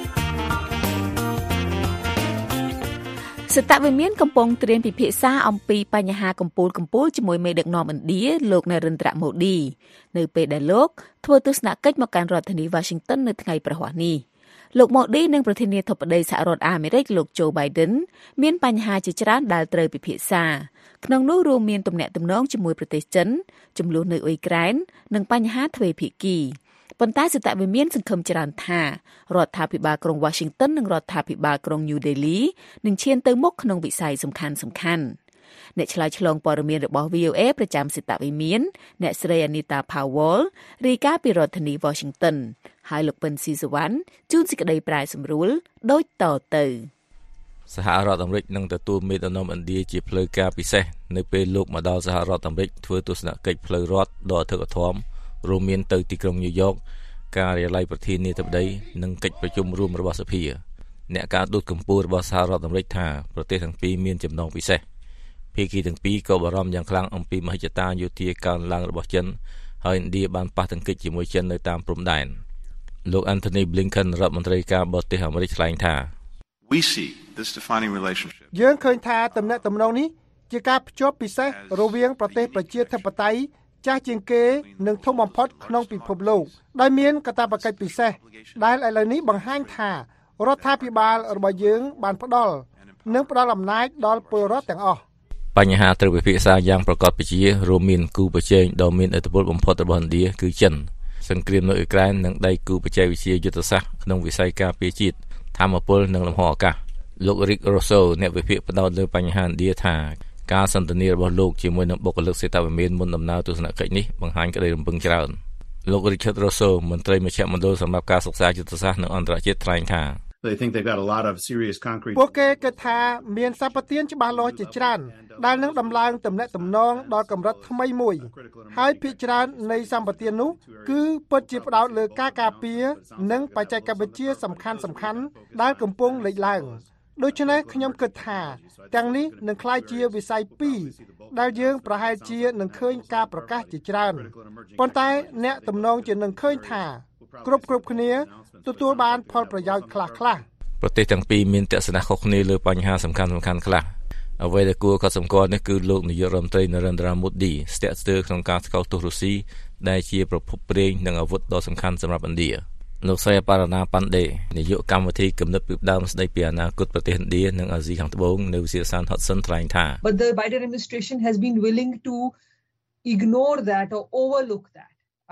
សតវិមានកំពុងត្រៀមពិភាក្សាអំពីបញ្ហាកម្ពុជាជាមួយមេដឹកនាំឥណ្ឌាលោកនរិន្ទ្រម៉ូឌីនៅពេលដែលលោកធ្វើទស្សនកិច្ចមកកាន់រដ្ឋធានី Washington នៅថ្ងៃប្រហ័សនេះលោកម៉ូឌីនិងប្រធានាធិបតីសហរដ្ឋអាមេរិកលោក Joe Biden មានបញ្ហាជាច្រើនដែលត្រូវពិភាក្សាក្នុងនោះរួមមានទំនាក់ទំនងជាមួយប្រទេសចិនជម្លោះនៅអ៊ុយក្រែននិងបញ្ហាទ្វេភាគីប៉ុន្តែសតវិមានសង្ឃឹមច្រើនថារដ្ឋាភិបាលក្រុង Washington និងរដ្ឋាភិបាលក្រុង New Delhi នឹងឈានទៅមុខក្នុងវិស័យសំខាន់ៗអ្នកឆ្លើយឆ្លងព័ត៌មានរបស់ VOA ប្រចាំសតវិមានអ្នកស្រី Anita Powell រាយការណ៍ពីរដ្ឋធានី Washington ហើយលោកពិនស៊ីសវណ្ណជួនសេចក្តីប្រាយសម្រួលដូចតទៅសហរដ្ឋអាមេរិកនឹងទទួលមេដឹកនាំឥណ្ឌាជាផ្លូវការពិសេសនៅពេលលោកមកដល់សហរដ្ឋអាមេរិកធ្វើទស្សនកិច្ចផ្លូវរដ្ឋដ៏អធិកអធមរួមមានទៅទីក្រុងញូវយ៉កការិយាល័យប្រធានាធិបតីនិងកិច្ចប្រជុំរួមរបស់សភាអ្នកការទូតកម្ពុជារបស់សហរដ្ឋអាមេរិកថាប្រទេសទាំងពីរមានចំណងពិសេសភាគីទាំងពីរក៏បារម្ភយ៉ាងខ្លាំងអំពីមហិច្ឆតាយោធាកើនឡើងរបស់ចិនហើយឥណ្ឌាបានប៉ះទង្គិចជាមួយចិននៅតាមព្រំដែនលោក Anthony Blinken រដ្ឋមន្ត្រីការបរទេសអាមេរិកថ្លែងថា We see this defining relationship យើងឃើញថាទំនាក់ទំនងនេះជាការភ្ជាប់ពិសេសរវាងប្រទេសប្រជាធិបតេយ្យចាស់ជាងគេនិងធំបំផុតក្នុងពិភពលោកដោយមានកាតព្វកិច្ចពិសេសដែលឥឡូវនេះបង្ហាញថារដ្ឋាភិបាលរបស់យើងបានផ្ដល់អំណាចដល់ពលរដ្ឋទាំងអស់បញ្ហាត្រូវពិភាក្សាយ៉ាងប្រកបវិជ្ជារួមមានគូប្រជែងដ៏មានឥទ្ធិពលបំផុតរបស់ឥណ្ឌាគឺចិនសង្គ្រាមនៅអ៊ុយក្រែននិងដៃគូបច្ចេកវិទ្យាយុទ្ធសាស្ត្រក្នុងវិស័យការពារជាតិធម្មពលនិងលំហអាកាសលោក Rick Rosso អ្នកវិភាគផ្ដោតលើបញ្ហាឥណ្ឌាថាការសន្ទនារបស់លោកជាមួយនឹងបុគ្គលិកសេតវិមានមុនដំណើរទស្សនកិច្ចនេះបង្ហាញក្តីរំពឹងច្រើនលោក Richard Rosso មន្ត្រីមជ្ឈមណ្ឌលសម្រាប់ការសិក្សាយុទ្ធសាស្ត្រនិងអន្តរជាតិថ្លែងថា They think they've got a lot of serious concrete ពួកគេគិតថាមានសម្បទានច្បាស់លាស់ជាច្រើនដែលនឹងដំឡើងទំនាក់ទំនងដល់កម្រិតថ្មីមួយហើយភាគច្រើននៃសម្បទាននោះគឺពិតជាផ្ដោតលើការការពារនិងបច្ចេកវិទ្យាសំខាន់ៗដែលកំពុងលេចឡើងដូច្នេះខ្ញុំគិតថាទាំងនេះនឹងក្លាយជាវិស័យ2ដែលយើងប្រហែលជានឹងឃើញការប្រកាសជាច្រើនប៉ុន្តែអ្នកទំនងជានឹងឃើញថាគ្រប់គ្នាទទួលបានផលប្រយោជន៍ខ្លះៗប្រទេសទាំងពីរមានទស្សនៈខុសគ្នាលើបញ្ហាសំខាន់ៗខ្លះអ្វីដែលគួរកត់សម្គាល់នេះគឺលោកនាយករដ្ឋមន្ត្រី Narendra Modi ស្ទាក់ស្ទើរក្នុងការស្កោតទោសរុស្ស៊ីដែលជាប្រភពប្រេងនិងអាវុធដ៏សំខាន់សម្រាប់ឥណ្ឌាលោកសៃប៉ារ៉ាណាប៉ាន់ដេនាយកកម្មវិធីគំនិតពីដើមស្ដីពីអនាគតប្រទេសឥណ្ឌានិងអាស៊ីខាងត្បូងនៅវិទ្យាស្ថាន Hudson ថ្លែងថា But the Biden administration has been willing to ignore that or overlook that.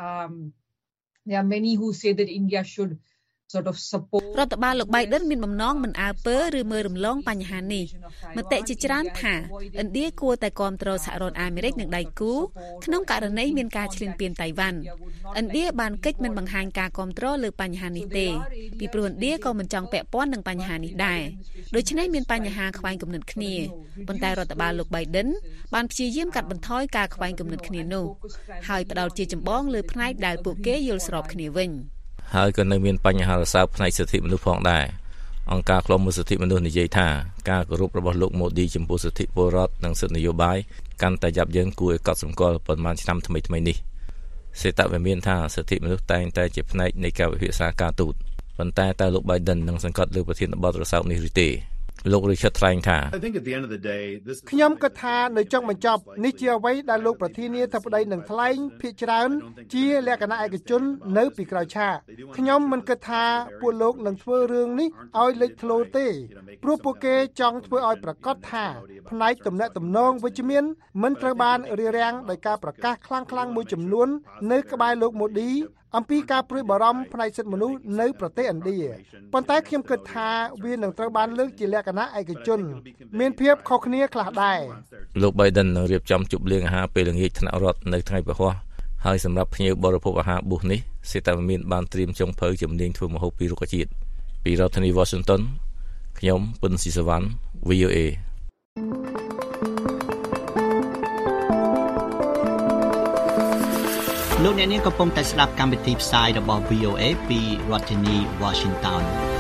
There are many who say that India should sort of support រដ្ឋបាលលោក Biden មានបំណងមិនអើពើឬមើលរំលងបញ្ហានេះមតិជាច្រើនថាឥណ្ឌាគួរតែគាំទ្រសហរដ្ឋអាមេរិកនិងដៃគូក្នុងករណីមានការឈ្លានពានតៃវ៉ាន់ឥណ្ឌាបានកិច្ចមិនបង្ហាញការគាំទ្រលើបញ្ហានេះទេពីព្រោះឥណ្ឌាក៏មិនចង់ពាក់ព័ន្ធនឹងបញ្ហានេះដែរដូច្នេះមានបញ្ហាខ្វែងគំនិតគ្នាប៉ុន្តែរដ្ឋបាលលោក Biden បានព្យាយាមកាត់បន្ថយការខ្វែងគំនិតគ្នានោះហើយផ្ដោតជាចម្បងលើផ្នែកដែលពួកគេយល់ស្របគ្នាវិញហើយក៏នៅមានបញ្ហារសើបផ្នែកសិទ្ធិមនុស្សផងដែរអង្គការឃ្លាំមើលសិទ្ធិមនុស្សនិយាយថាការគោរពរបស់លោក Modi ចំពោះសិទ្ធិពលរដ្ឋនិងសិទ្ធិនយោបាយកាន់តែយ៉ាប់យ៉ឺនគួរឲ្យកត់សម្គាល់ប៉ុន្មានឆ្នាំថ្មីនេះសេតវិមានថាសិទ្ធិមនុស្សតែងតែជាផ្នែកនៃការវិភាសាការទូតប៉ុន្តែតើលោក Biden នឹងសង្កត់លើប្រធានបទរសើបនេះឬទេលោក Richard ថ្លែងថាខ្ញុំគិតថានៅចុងបញ្ចប់នេះជាអ្វីដែលលោកប្រធានាធិបតីនឹងថ្លែងភាគច្រើនជាលក្ខណៈឯកជននៅពីក្រោយឆាកខ្ញុំមិនគិតថាពួកលោកនឹងធ្វើរឿងនេះឲ្យលេចធ្លោទេព្រោះពួកគេចង់ធ្វើឲ្យប្រកាសថាផ្នែកទំនាក់ទំនងវិជ្ជមានមិនត្រូវបានរារាំងដោយការប្រកាសខ្លាំងៗមួយចំនួននៅក្បែរលោក Modiអំពីការព្រួយបារម្ភផ្នែកសិទ្ធិមនុស្សនៅប្រទេសឥណ្ឌាប៉ុន្តែខ្ញុំគិតថាវានឹងត្រូវបានលើកជាលក្ខណៈឯកជនមានភាពខុសគ្នាខ្លះដែរលោក Biden នឹងរៀបចំជប់លៀងអាហារពេលល្ងាចថ្នាក់រដ្ឋនៅថ្ងៃពហុហើយសម្រាប់ភ្ញៀវបរិភោគអាហារប៊ូសនេះសេតវិមានបានត្រៀមចុងភៅជំនាញធ្វើម្ហូបពីរុក្ខជាតិពីរដ្ឋធានី Washington ខ្ញុំពុនស៊ីសវណ្ណ VOA លោកអ្នកនាងកំពុងតែស្ដាប់កម្មវិធីផ្សាយរបស់ VOA ពីរដ្ឋធានី Washington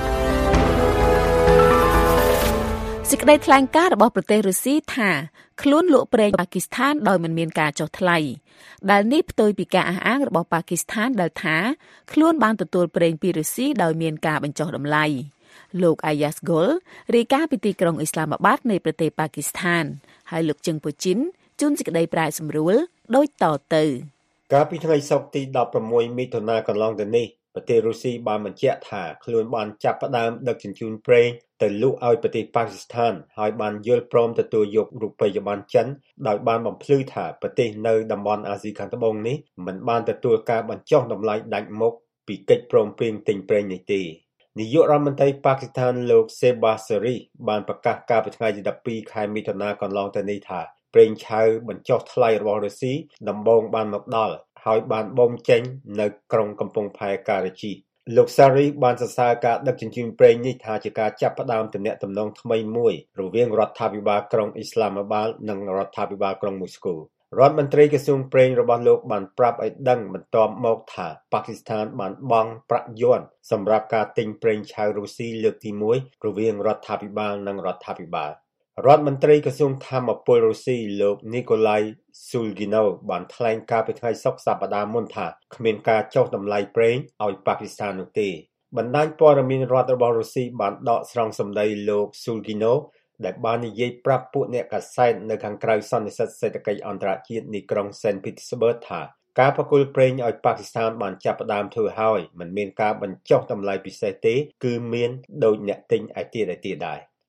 សេចក្តីថ្លែងការណ៍របស់ប្រទេសរុស្ស៊ីថាខ្លួនលក់ប្រេងប៉ាគីស្ថានដោយមិនមានការចុះថ្លៃដែលនេះផ្ទុយពីការអះអាងរបស់ប៉ាគីស្ថានដែលថាខ្លួនបានទទួលប្រេងពីរុស្ស៊ីដោយមានការបញ្ចុះតម្លៃលោក Ayaz Gul រាយការណ៍ពីទីក្រុងអ៊ីស្លាមាបាតនៃប្រទេសប៉ាគីស្ថានហើយលោកជឹងពូជីនជួនសេចក្តីប្រែសម្រួលដូចតទៅកាលពីថ្ងៃសុក្រទី16មិថុនាកន្លងទៅនេះប្រទេសរុស្ស៊ីបានបញ្ជាក់ថាខ្លួនបានចាប់ផ្ដើមដឹកជញ្ជូនប្រេងទៅលក់ឲ្យប្រទេសប៉ាគីស្ថានហើយបានយល់ព្រមទទួលយករូបិយប័ណ្ណចិនដោយបានបំភ្លឺថាប្រទេសនៅតំបន់អាស៊ីខាងត្បូងនេះមិនបានទទួលការបញ្ចុះតម្លៃដាច់មុខពីកិច្ចព្រមព្រៀងទិញប្រេងនេះទេនាយករដ្ឋមន្ត្រីប៉ាគីស្ថានលោក Shehbaz Sharif បានប្រកាសកាលពីថ្ងៃទី12ខែមិថុនាកន្លងទៅនេះថាប្រេងឆៅបញ្ចុះថ្លៃរបស់រុស្ស៊ីដំបូងបានមកដល់ហើយបានបូមចេញនៅក្រុងកំពង់ផែការ៉ាជីលោក Sharif បានសរសើរការដឹកជញ្ជូនប្រេងនេះថាជាការចាប់ផ្ដើមទំនាក់ទំនងថ្មីមួយរវាងរដ្ឋាភិបាលក្រុងអ៊ីស្លាមាបាតនិងរដ្ឋាភិបាលក្រុងមូស្គូរដ្ឋមន្ត្រីក្រសួងប្រេងរបស់លោកបានប្រាប់ឲ្យដឹងបន្ទាប់មកថាប៉ាគីស្ថានបានបង់ប្រាក់យ័ន្តសម្រាប់ការទិញប្រេងឆៅរុស្ស៊ីលើកទី1រវាងរដ្ឋាភិបាលនិងរដ្ឋាភិបាលរដ្ឋមន្ត្រីក្រសួងធម្មពលរុស្ស៊ីលោក Nikolai Sulginov បានថ្លែងការពីថ្ងៃសុក្រសប្តាហ៍មុនថាគ្មានការចុះតម្លៃប្រេងឲ្យប៉ាគីស្ថាននោះទេបណ្ដាញព័ត៌មានរដ្ឋរបស់រុស្ស៊ីបានដកស្រង់សម្ដីលោក Sulginov ដែលបាននិយាយប្រាប់ពួកអ្នកកាសែតនៅខាងក្រៅសន្និសីទសេដ្ឋកិច្ចអន្តរជាតិនៃក្រុង Saint Petersburg ថាការប្រគល់ប្រេងឲ្យប៉ាគីស្ថានបានចាប់ផ្ដើមធ្វើហើយមិនមានការបញ្ចុះតម្លៃពិសេសទេគឺមានដូចអ្នកទិញឯទៀតដែរ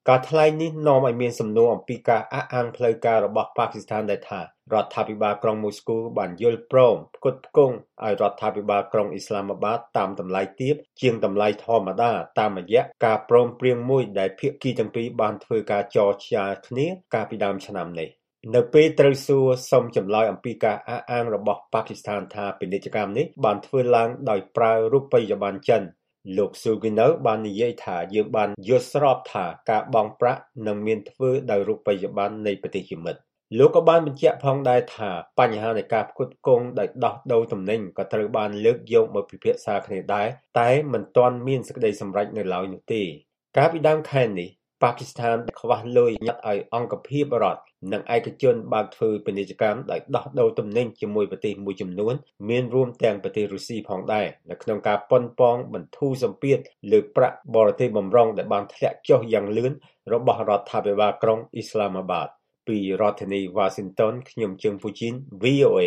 ការថ្លែងនេះនាំឲ្យមានសំណួរអំពីការអះអាងផ្លូវការរបស់ប៉ាគីស្ថានដែលថារដ្ឋាភិបាលក្រុងមូស្គូបានយល់ព្រមផ្គត់ផ្គង់ឲ្យរដ្ឋាភិបាលក្រុងអ៊ីស្លាមាបាតតាមតម្លៃទាបជាងតម្លៃធម្មតាតាមរយៈការព្រមព្រៀងមួយដែលភាគីទាំងពីរបានធ្វើការចរចាគ្នាកាលពីដើមឆ្នាំនេះនៅពេលត្រូវសួរសុំចម្លើយអំពីការអះអាងរបស់ប៉ាគីស្ថានថាពាណិជ្ជកម្មនេះបានធ្វើឡើងដោយប្រើរូបិយប័ណ្ណចិនលោក Suginov បាននិយាយថាយើងបានយល់ស្របថាការបង់ប្រាក់នឹងមានធ្វើដោយរូបិយប័ណ្ណនៃប្រទេសជាមិត្តលោកក៏បានបញ្ជាក់ផងដែរថាបញ្ហានៃការផ្គត់ផ្គង់ដោយដោះដូរទំនិញក៏ត្រូវបានលើកយកមកពិភាក្សាគ្នាដែរតែមិនទាន់មានសេចក្តីសម្រេចនៅឡើយនោះទេកាលពីដើមខែនេះប៉ាគីស្ថានខ្វះលុយញ៉ាត់ឲ្យអង្គភាពរដ្ឋនិងឯកជនបើកធ្វើពាណិជ្ជកម្មដោយដោះដូរទំនិញជាមួយប្រទេសមួយចំនួនមានរួមទាំងប្រទេសរុស្ស៊ីផងដែរនៅក្នុងការប៉ុនប៉ងបន្ធូរសម្ពាធលើប្រាក់បរទេសបម្រុងដែលបានធ្លាក់ចុះយ៉ាងលឿនរបស់រដ្ឋាភិបាលក្រុងអ៊ីស្លាមាបាតពីរដ្ឋធានី Washington ខ្ញុំជើងពូជីន VOA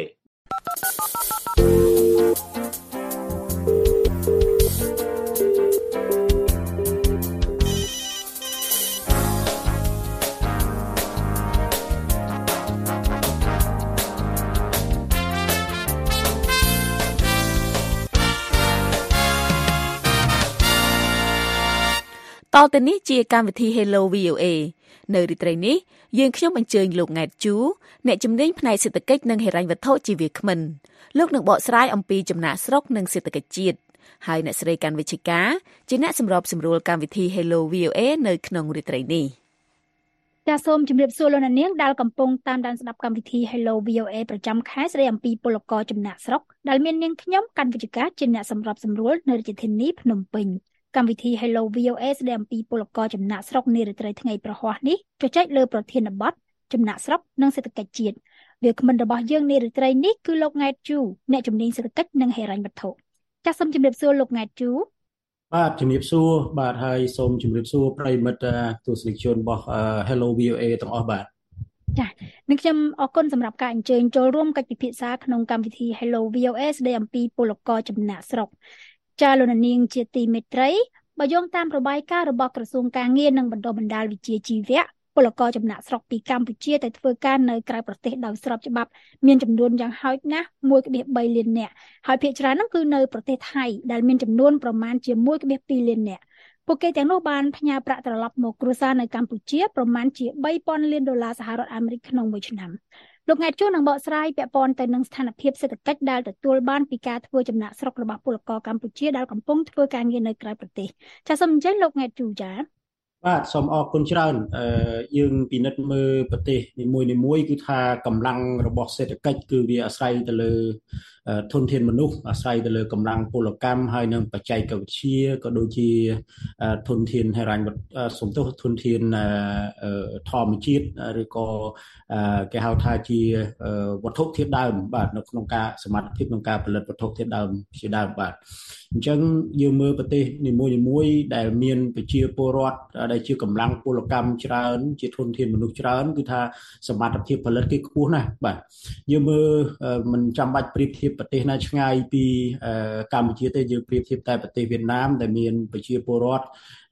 តទៅនេះជាកម្មវិធី Hello VOA នៅរាត្រីនេះយើងខ្ញុំអញ្ជើញលោកង៉ែតជូអ្នកជំនាញផ្នែកសេដ្ឋកិច្ចនិងហិរញ្ញវត្ថុជាវាគ្មិនលោកនឹងបកស្រាយអំពីចំណាកស្រុកនិងសេដ្ឋកិច្ចជាតិហើយអ្នកស្រីកាន់វិជ្ជការជាអ្នកសម្របសម្រួលកម្មវិធី Hello VOA នៅក្នុងរាត្រីនេះចាសសូមជម្រាបសួរលោកអ្នកនាងដែលកំពុងតាមដានស្ដាប់កម្មវិធី Hello VOA ប្រចាំខែស្ដីអំពីពលករចំណាកស្រុកដែលមាននាងខ្ញុំកាន់វិជ្ជការជាអ្នកសម្របសម្រួលនៅរាជធានីភ្នំពេញកម្មវិធី Hello VOA ស្ដីអំពីពលករចំណាកស្រុកនារាត្រីថ្ងៃប្រហ័សនេះជជែកលើប្រធានបទចំណាកស្រុកនិងសេដ្ឋកិច្ចជាតិវាគ្មិនរបស់យើងនារាត្រីនេះគឺលោកង៉ែតជូអ្នកជំនាញសេដ្ឋកិច្ចនិងហិរញ្ញវត្ថុចាសសូមជម្រាបសួរលោកង៉ែតជូបាទជំរាបសួរបាទហើយសូមជម្រាបសួរប្រិយមិត្តទស្សនិកជនរបស់ Hello VOA ទាំងអស់បាទចា៎នឹងខ្ញុំអរគុណសម្រាប់ការអញ្ជើញចូលរួមកិច្ចពិភាក្សាក្នុងកម្មវិធី Hello VOA ស្ដីអំពីពលករចំណាកស្រុកចាលោកនាងជាទីមេត្រីបើយោងតាមរបាយការណ៍របស់ក្រសួងការងារនិងបណ្ដុះបណ្ដាលវិជ្ជាជីវៈពលករចំណាកស្រុកពីកម្ពុជាទៅធ្វើការនៅក្រៅប្រទេសដោយស្របច្បាប់មានចំនួនយ៉ាងហោចណាស់ 1.3 លាននាក់ហើយភាគច្រើននោះគឺនៅប្រទេសថៃដែលមានចំនួនប្រមាណជា 1.2 លាននាក់ពួកគេទាំងនោះបានផ្ញើប្រាក់ត្រឡប់មកគ្រួសារនៅកម្ពុជាប្រមាណជា $3,000 លានសហរដ្ឋអាមេរិកក្នុងមួយឆ្នាំលោកង៉ែតជួននឹងបកស្រាយពាក់ព័ន្ធទៅនឹងស្ថានភាពសេដ្ឋកិច្ចដែលទទួលបានពីការធ្វើចំណាកស្រុករបស់ពលករកម្ពុជាដែលកំពុងធ្វើការងារនៅក្រៅប្រទេសចាសសូមអញ្ជើញលោកង៉ែតជូចាបាទសូមអរគុណច្រើនយើងពិនិត្យមើលប្រទេសនីមួយៗគឺថាកម្លាំងរបស់សេដ្ឋកិច្ចគឺវាអាស្រ័យទៅលើធនធានមនុស្សអាស្រ័យទៅលើកម្លាំងពលកម្មហើយនិងបច្ចេកវិទ្យាក៏ដូចជាធនធានហិរញ្ញធនធានធម្មជាតិឬក៏គេហៅថាជាវត្ថុធាតុដើមបាទនៅក្នុងការសមត្ថភាពក្នុងការផលិតវត្ថុធាតុដើមជាដើមបាទអញ្ចឹងយើងមើលប្រទេសនីមួយៗដែលមានប្រជាពលរដ្ឋដែលជាកម្លាំងពលកម្មច្រើនជាធនធានមនុស្សច្រើនគឺថាសមត្ថភាពផលិតគេខ្ពស់ណាស់បាទយើងមើលមិនចាំបាច់ប្រៀបធៀបប្រទេសណាឆ្ងាយពីកម្ពុជាទេយើងប្រៀបធៀបតែប្រទេសវៀតណាមដែលមានប្រជាពលរដ្ឋ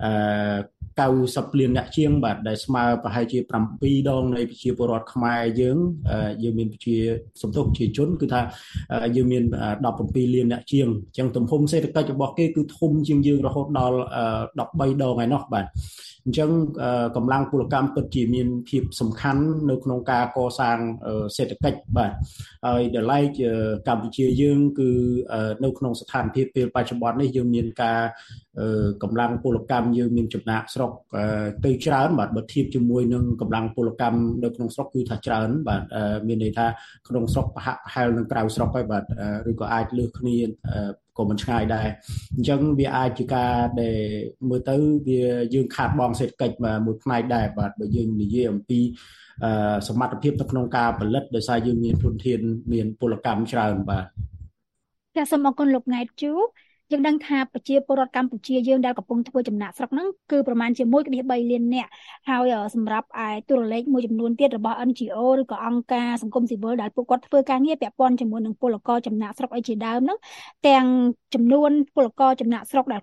90លានអ្នកជាងបាទដែលស្មើប្រហែលជា7ដងនៃប្រជាពលរដ្ឋខ្មែរយើងមានប្រជាជនគឺថាយើងមាន17លានអ្នកជាងអញ្ចឹងទំហំសេដ្ឋកិច្ចរបស់គេគឺធំជាងយើងរហូតដល់13ដងឯណោះបាទអញ្ចឹងកម្លាំងពលកម្មពិតជាមានភាពសំខាន់នៅក្នុងការកសាងសេដ្ឋកិច្ចបាទហើយដល់ឡែកកម្ពុជាយើងគឺនៅក្នុងស្ថានភាពពេលបច្ចុប្បន្ននេះយើងមានការកម្លាំងពលកម្មយើងមានចំណាកស្រុកទៅច្រើនបាទបើធៀបជាមួយនឹងកម្លាំងពលកម្មនៅក្នុងស្រុកគឺថាច្រើនបាទមានន័យថាក្នុងស្រុកប្រហែលនឹងក្រៅស្រុកហើយបាទឬក៏អាចលើសគ្នាក៏មិនឆ្ងាយដែរអញ្ចឹងវាអាចជាការដែលមើលទៅវាយើងខាតបង់សេដ្ឋកិច្ចមួយផ្នែកដែរបាទបើយើងនិយាយអំពីសមត្ថភាពនៅក្នុងការផលិតដោយសារយើងមានធនធានមានពលកម្មច្រើនបាទចាសសូមអរគុណលោកង៉ែតជូយើងដឹងថាប្រជាពលរដ្ឋកម្ពុជាយើងដែលកំពុងធ្វើចំណាកស្រុកហ្នឹងគឺប្រមាណជា 1.3 លាននាក់ហើយសម្រាប់ឯតួលេខមួយចំនួនទៀតរបស់ NGO ឬក៏អង្គការសង្គមស៊ីវិលដែលពួកគាត់ធ្វើការងារពាក់ព័ន្ធជាមួយនឹងពលករចំណាកស្រុកអីជាដើមហ្នឹងទាំងចំនួនពលករចំណាកស្រុកដែលគាត់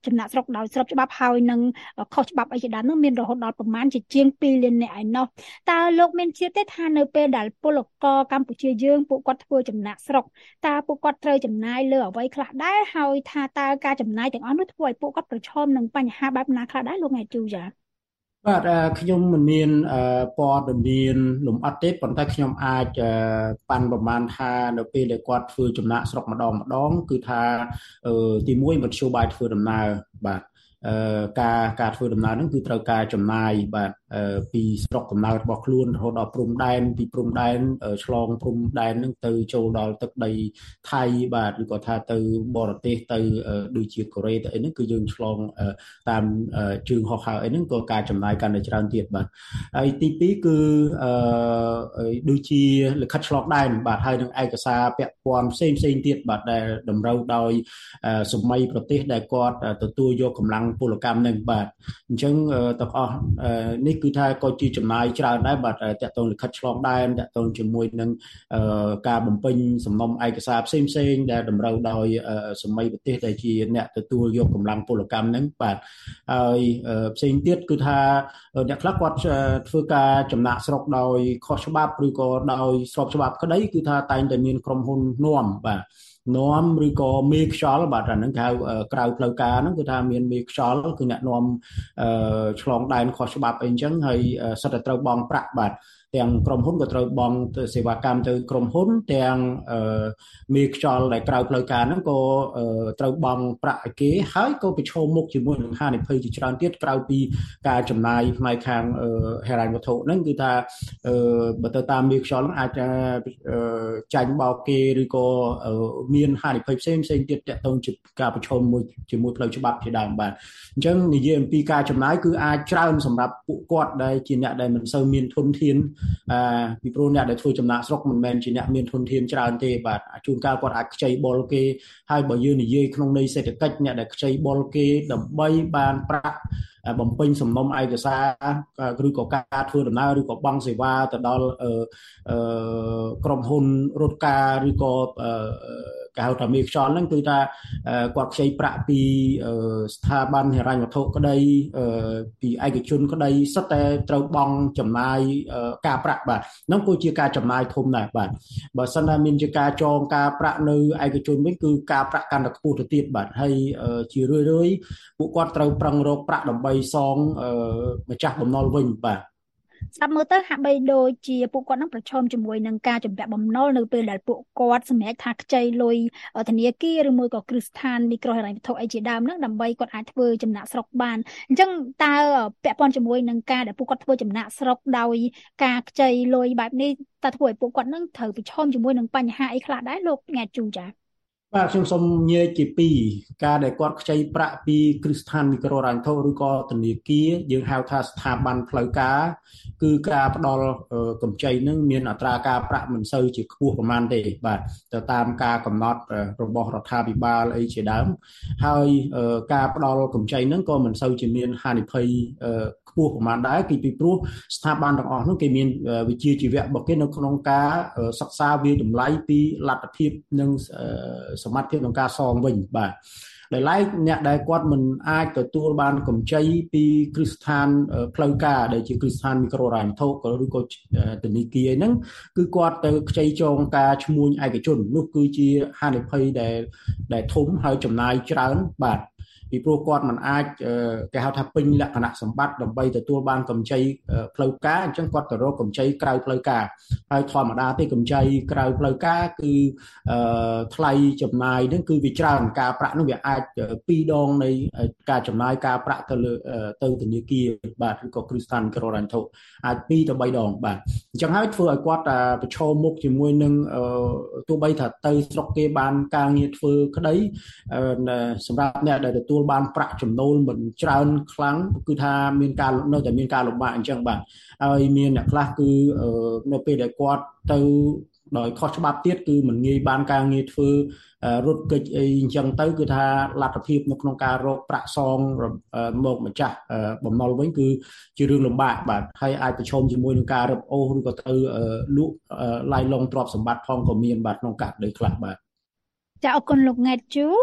ចំណាក់ស្រុកដោយស្របច្បាប់ហើយនឹងខុសច្បាប់អីជាដើមនោះមានរហូតដល់ប្រមាណជាជាង2លាននាក់ឯណោះតើលោកមានជឿទេថានៅពេលដែលពលករកម្ពុជាយើងពួកគាត់ធ្វើចំណាក់ស្រុកតើពួកគាត់ត្រូវចំណាយលើអ្វីខ្លះដែរហើយថាតើការចំណាយទាំងអស់នោះធ្វើឲ្យពួកគាត់ប្រឈមនឹងបញ្ហាបែបណាខ្លះដែរលោកអ្នកជូចាបាទខ្ញុំមិនមានព័ត៌មានលម្អិតទេប៉ុន្តែខ្ញុំអាចប៉ាន់ប្រមាណថានៅពេលដែលគាត់ធ្វើចំណាក់ស្រុកម្ដងគឺថាទី1មធ្យោបាយធ្វើដំណើរបាទការធ្វើដំណើរហ្នឹងគឺត្រូវការចំណាយបាទពីស្រុកកំណើតរបស់ខ្លួនរហូតដល់ព្រំដែនពីព្រំដែនឆ្លងព្រំដែនហ្នឹងទៅចូលដល់ទឹកដីថៃបាទឬក៏ថាទៅបរទេសទៅដូចជាកូរ៉េទៅអីហ្នឹងគឺយើងឆ្លងតាមជើងហោះហើរអីហ្នឹងក៏ការចំណាយកាន់តែច្រើនទៀតបាទហើយទី2គឺដូចជាលិខិតឆ្លងដែនបាទហើយនឹងឯកសារពាក់ព័ន្ធផ្សេងទៀតបាទដែលតម្រូវដោយសម័យប្រទេសដែលគាត់ទទួលយកកម្លាំងពលកម្មហ្នឹងបាទអញ្ចឹងទាំងអស់នេះគឺថាក៏ជាចំណាយច្រើនដែរបាទតកតងលិខិតឆ្លងដែនតកតងជាមួយនឹងការបំពេញសំណុំឯកសារផ្សេងដែលតម្រូវដោយសម័យប្រទេសដែលជាអ្នកទទួលយកកម្លាំងពលកម្មហ្នឹងបាទហើយផ្សេងទៀតគឺថាអ្នកខ្លះគាត់ធ្វើការចំណាក់ស្រុកដោយខុសច្បាប់ឬក៏ដោយស្របច្បាប់ក្តីគឺថាតែងតែមានក្រុមហ៊ុននាំបាទនាំឬក៏មេខ្យល់បាទអាហ្នឹងគេហៅក្រៅផ្លូវការហ្នឹងគឺថាមានមេខ្យល់គឺអ្នកនាំឆ្លងដែនខុសច្បាប់អីអញ្ចឹងហើយសិតតែត្រូវបង់ប្រាក់បាទទាំងក្រុមហ៊ុនក៏ត្រូវបង់សេវាកម្មទៅក្រុមហ៊ុនទាំងមេខ្យល់ដែលក្រៅផ្លូវការហ្នឹងក៏ត្រូវបង់ប្រាក់ឲ្យគេហើយក៏ប្រឈមមុខជាមួយនឹងហានិភ័យជាច្រើនទៀតក្រៅពីការចំណាយផ្នែកខាងហិរញ្ញវត្ថុហ្នឹងគឺថាបើទៅតាមមេខ្យល់ហ្នឹងអាចចាញ់បោកគេឬក៏មានហានិភ័យផ្សេងទៀតទាក់ទងជាការប្រឈមជាមួយផ្លូវច្បាប់ជាដើមបាទអញ្ចឹងនិយាយអំពីការចំណាយគឺអាចច្រើនសម្រាប់ពួកគាត់ដែលជាអ្នកដែលមិនសូវមានធនធានពីព្រោះអ្នកដែលធ្វើចំណាក់ស្រុកមិនមែនជាអ្នកមានធនធានច្រើនទេបាទជួនកាលគាត់អាចខ្ចីបុលគេហើយបើយើងនិយាយក្នុងន័យសេដ្ឋកិច្ចអ្នកដែលខ្ចីបុលគេដើម្បីបានប្រាក់បំពេញសំណុំឯកសារឬក៏ការធ្វើដំណើរឬក៏បង់សេវាទៅដល់ក្រុមហ៊ុនរត់ការឬក៏គេហៅថាមេខ្យល់ហ្នឹងគឺថាគាត់ខ្ចីប្រាក់ពីស្ថាប័នហិរញ្ញវត្ថុក្តីពីឯកជនក្តីសិតតែត្រូវបង់ចំណាយការប្រាក់បាទហ្នឹងគឺជាការចំណាយធំដែរបាទបើសិនណាមានជាការចងការប្រាក់នៅឯកជនវិញគឺការប្រាក់កាន់តែខ្ពស់ទៅទៀតបាទហើយជារឿយពួកគាត់ត្រូវប្រឹងរកប្រាក់ដើម្បីសងម្ចាស់បំណុលវិញបាទស្ដាប់មើលទៅហាក់បីដូចជាពួកគាត់នឹងប្រឈមជាមួយនឹងការជំពាក់បំណុលនៅពេលដែលពួកគាត់សម្រេចថាខ្ចីលុយធនាគារឬមួយក៏គ្រឹះស្ថានមីក្រូហិរញ្ញវត្ថុអីជាដើមហ្នឹងដើម្បីគាត់អាចធ្វើចំណាក់ស្រុកបានអញ្ចឹងតើពាក់ព័ន្ធជាមួយនឹងការដែលពួកគាត់ធ្វើចំណាក់ស្រុកដោយការខ្ចីលុយបែបនេះតើធ្វើឲ្យពួកគាត់នឹងត្រូវប្រឈមជាមួយនឹងបញ្ហាអីខ្លះដែរលោកអ្នកជូចាបាទខ្ញុំសូមនិយាយជា2ការដែលគាត់ខ្ចីប្រាក់ពីគ្រឹះស្ថានមីក្រូហិរញ្ញវត្ថុឬក៏ធនាគារយើងហៅថាស្ថាប័នផ្លូវការគឺការផ្ដល់កម្ចីនឹងមានអត្រាការប្រាក់មិនសូវជាខ្ពស់ប្រមាណទេបាទទៅតាមការកំណត់របស់រដ្ឋាភិបាលអីជាដើមហើយការផ្ដល់កម្ចីនឹងក៏មិនសូវជាមានហានិភ័យខ្ពស់ប្រមាណដែរពីព្រោះស្ថាប័នទាំងអស់នោះគេមានវិជ្ជាជីវៈរបស់គេនៅក្នុងការសិក្សាវាតម្លៃពីលទ្ធភាពនិងសមត្ថភាពក្នុងការសងវិញបាទដែលឡែកអ្នកដែលគាត់មិនអាចទទួលបានកម្ចីពីគ្រឹះស្ថានផ្លូវការដែលជាគ្រឹះស្ថានមីក្រូហិរញ្ញវត្ថុឬក៏ធនាគារហ្នឹងគឺគាត់ទៅខ្ចីចងការឈ្មួញឯកជននោះគឺជាហានិភ័យដែលធំហើយចំណាយច្រើនបាទពីព្រោះគាត់មិនអាចគេហៅថាពេញលក្ខណៈសម្បត្តិដើម្បីទទួលបានកម្ចីផ្លូវការអញ្ចឹងគាត់ទៅរកកម្ចីក្រៅផ្លូវការហើយធម្មតាទេកម្ចីក្រៅផ្លូវការគឺថ្លៃចំណាយហ្នឹងគឺវាច្រើនការប្រាក់ហ្នឹងវាអាច2ដងនៃការចំណាយការប្រាក់ទៅធនាគារបាទឬក៏គ្រឹះស្ថានមីក្រូហិរញ្ញវត្ថុអាច2ទៅ3ដងបាទអញ្ចឹងហើយធ្វើឲ្យគាត់ប្រឈមមុខជាមួយនឹងទោះបីថាទៅស្រុកគេបានការងារធ្វើក្តីសម្រាប់អ្នកដែលទទួលបានប្រាក់ចំណូលមិនច្រើនខ្លាំងគឺថាមានការនៅតែមានការលំបាកអញ្ចឹងបាទហើយមានអ្នកខ្លះគឺនៅពេលដែលគាត់ទៅដោយខុសច្បាប់ទៀតគឺមិនងាយបានការងារធ្វើរត់គេចអីអញ្ចឹងទៅគឺថាលទ្ធភាពនៅក្នុងការរកប្រាក់សងមកម្ចាស់បំណុលវិញគឺជារឿងលំបាកបាទហើយអាចប្រឈមជាមួយនឹងការរឹបអូសឬក៏ទៅលក់ឡាយឡុងទ្រព្យសម្បត្តិផងក៏មានបាទក្នុងករណីខ្លះបាទចាអរគុណលោកង៉ែតជូ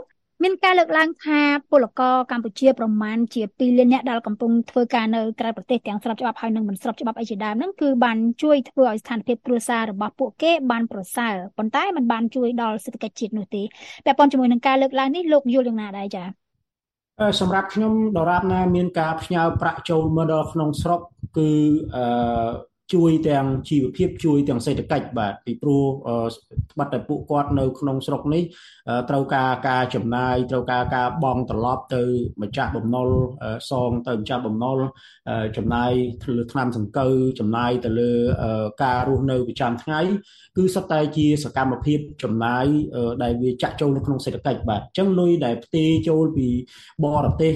មានការលើកឡើងថាពលករកម្ពុជាប្រមាណជា2លានអ្នកដែលកំពុងធ្វើការនៅក្រៅប្រទេសទាំងស្របច្បាប់ហើយនិងមិនស្របច្បាប់អីជាដើមហ្នឹងគឺបានជួយធ្វើឲ្យស្ថានភាពគ្រួសាររបស់ពួកគេបានប្រសើរប៉ុន្តែมันបានជួយដល់សេដ្ឋកិច្ចជាតិនោះទេពាក់ព័ន្ធជាមួយនឹងការលើកឡើងនេះលោកយល់យ៉ាងណាដែរចា៎សម្រាប់ខ្ញុំដរាបណាមានការផ្ញើប្រាក់ចូលមកដល់ក្នុងស្រុកគឺជួយទាំងជីវភាពជួយទាំងសេដ្ឋកិច្ចបាទពីព្រោះបាត់តែពួកគាត់នៅក្នុងស្រុកនេះត្រូវការចំណាយត្រូវការបង់ត្រឡប់ទៅម្ចាស់បំណុលសងទៅម្ចាស់បំណុលចំណាយលើថ្នាំសង្កូវចំណាយទៅលើការរស់នៅប្រចាំថ្ងៃគឺសុទ្ធតែជាសកម្មភាពចំណាយដែលវាចាក់ចូលនៅក្នុងសេដ្ឋកិច្ចបាទអញ្ចឹងលុយដែលផ្ទេរចូលពីបរទេស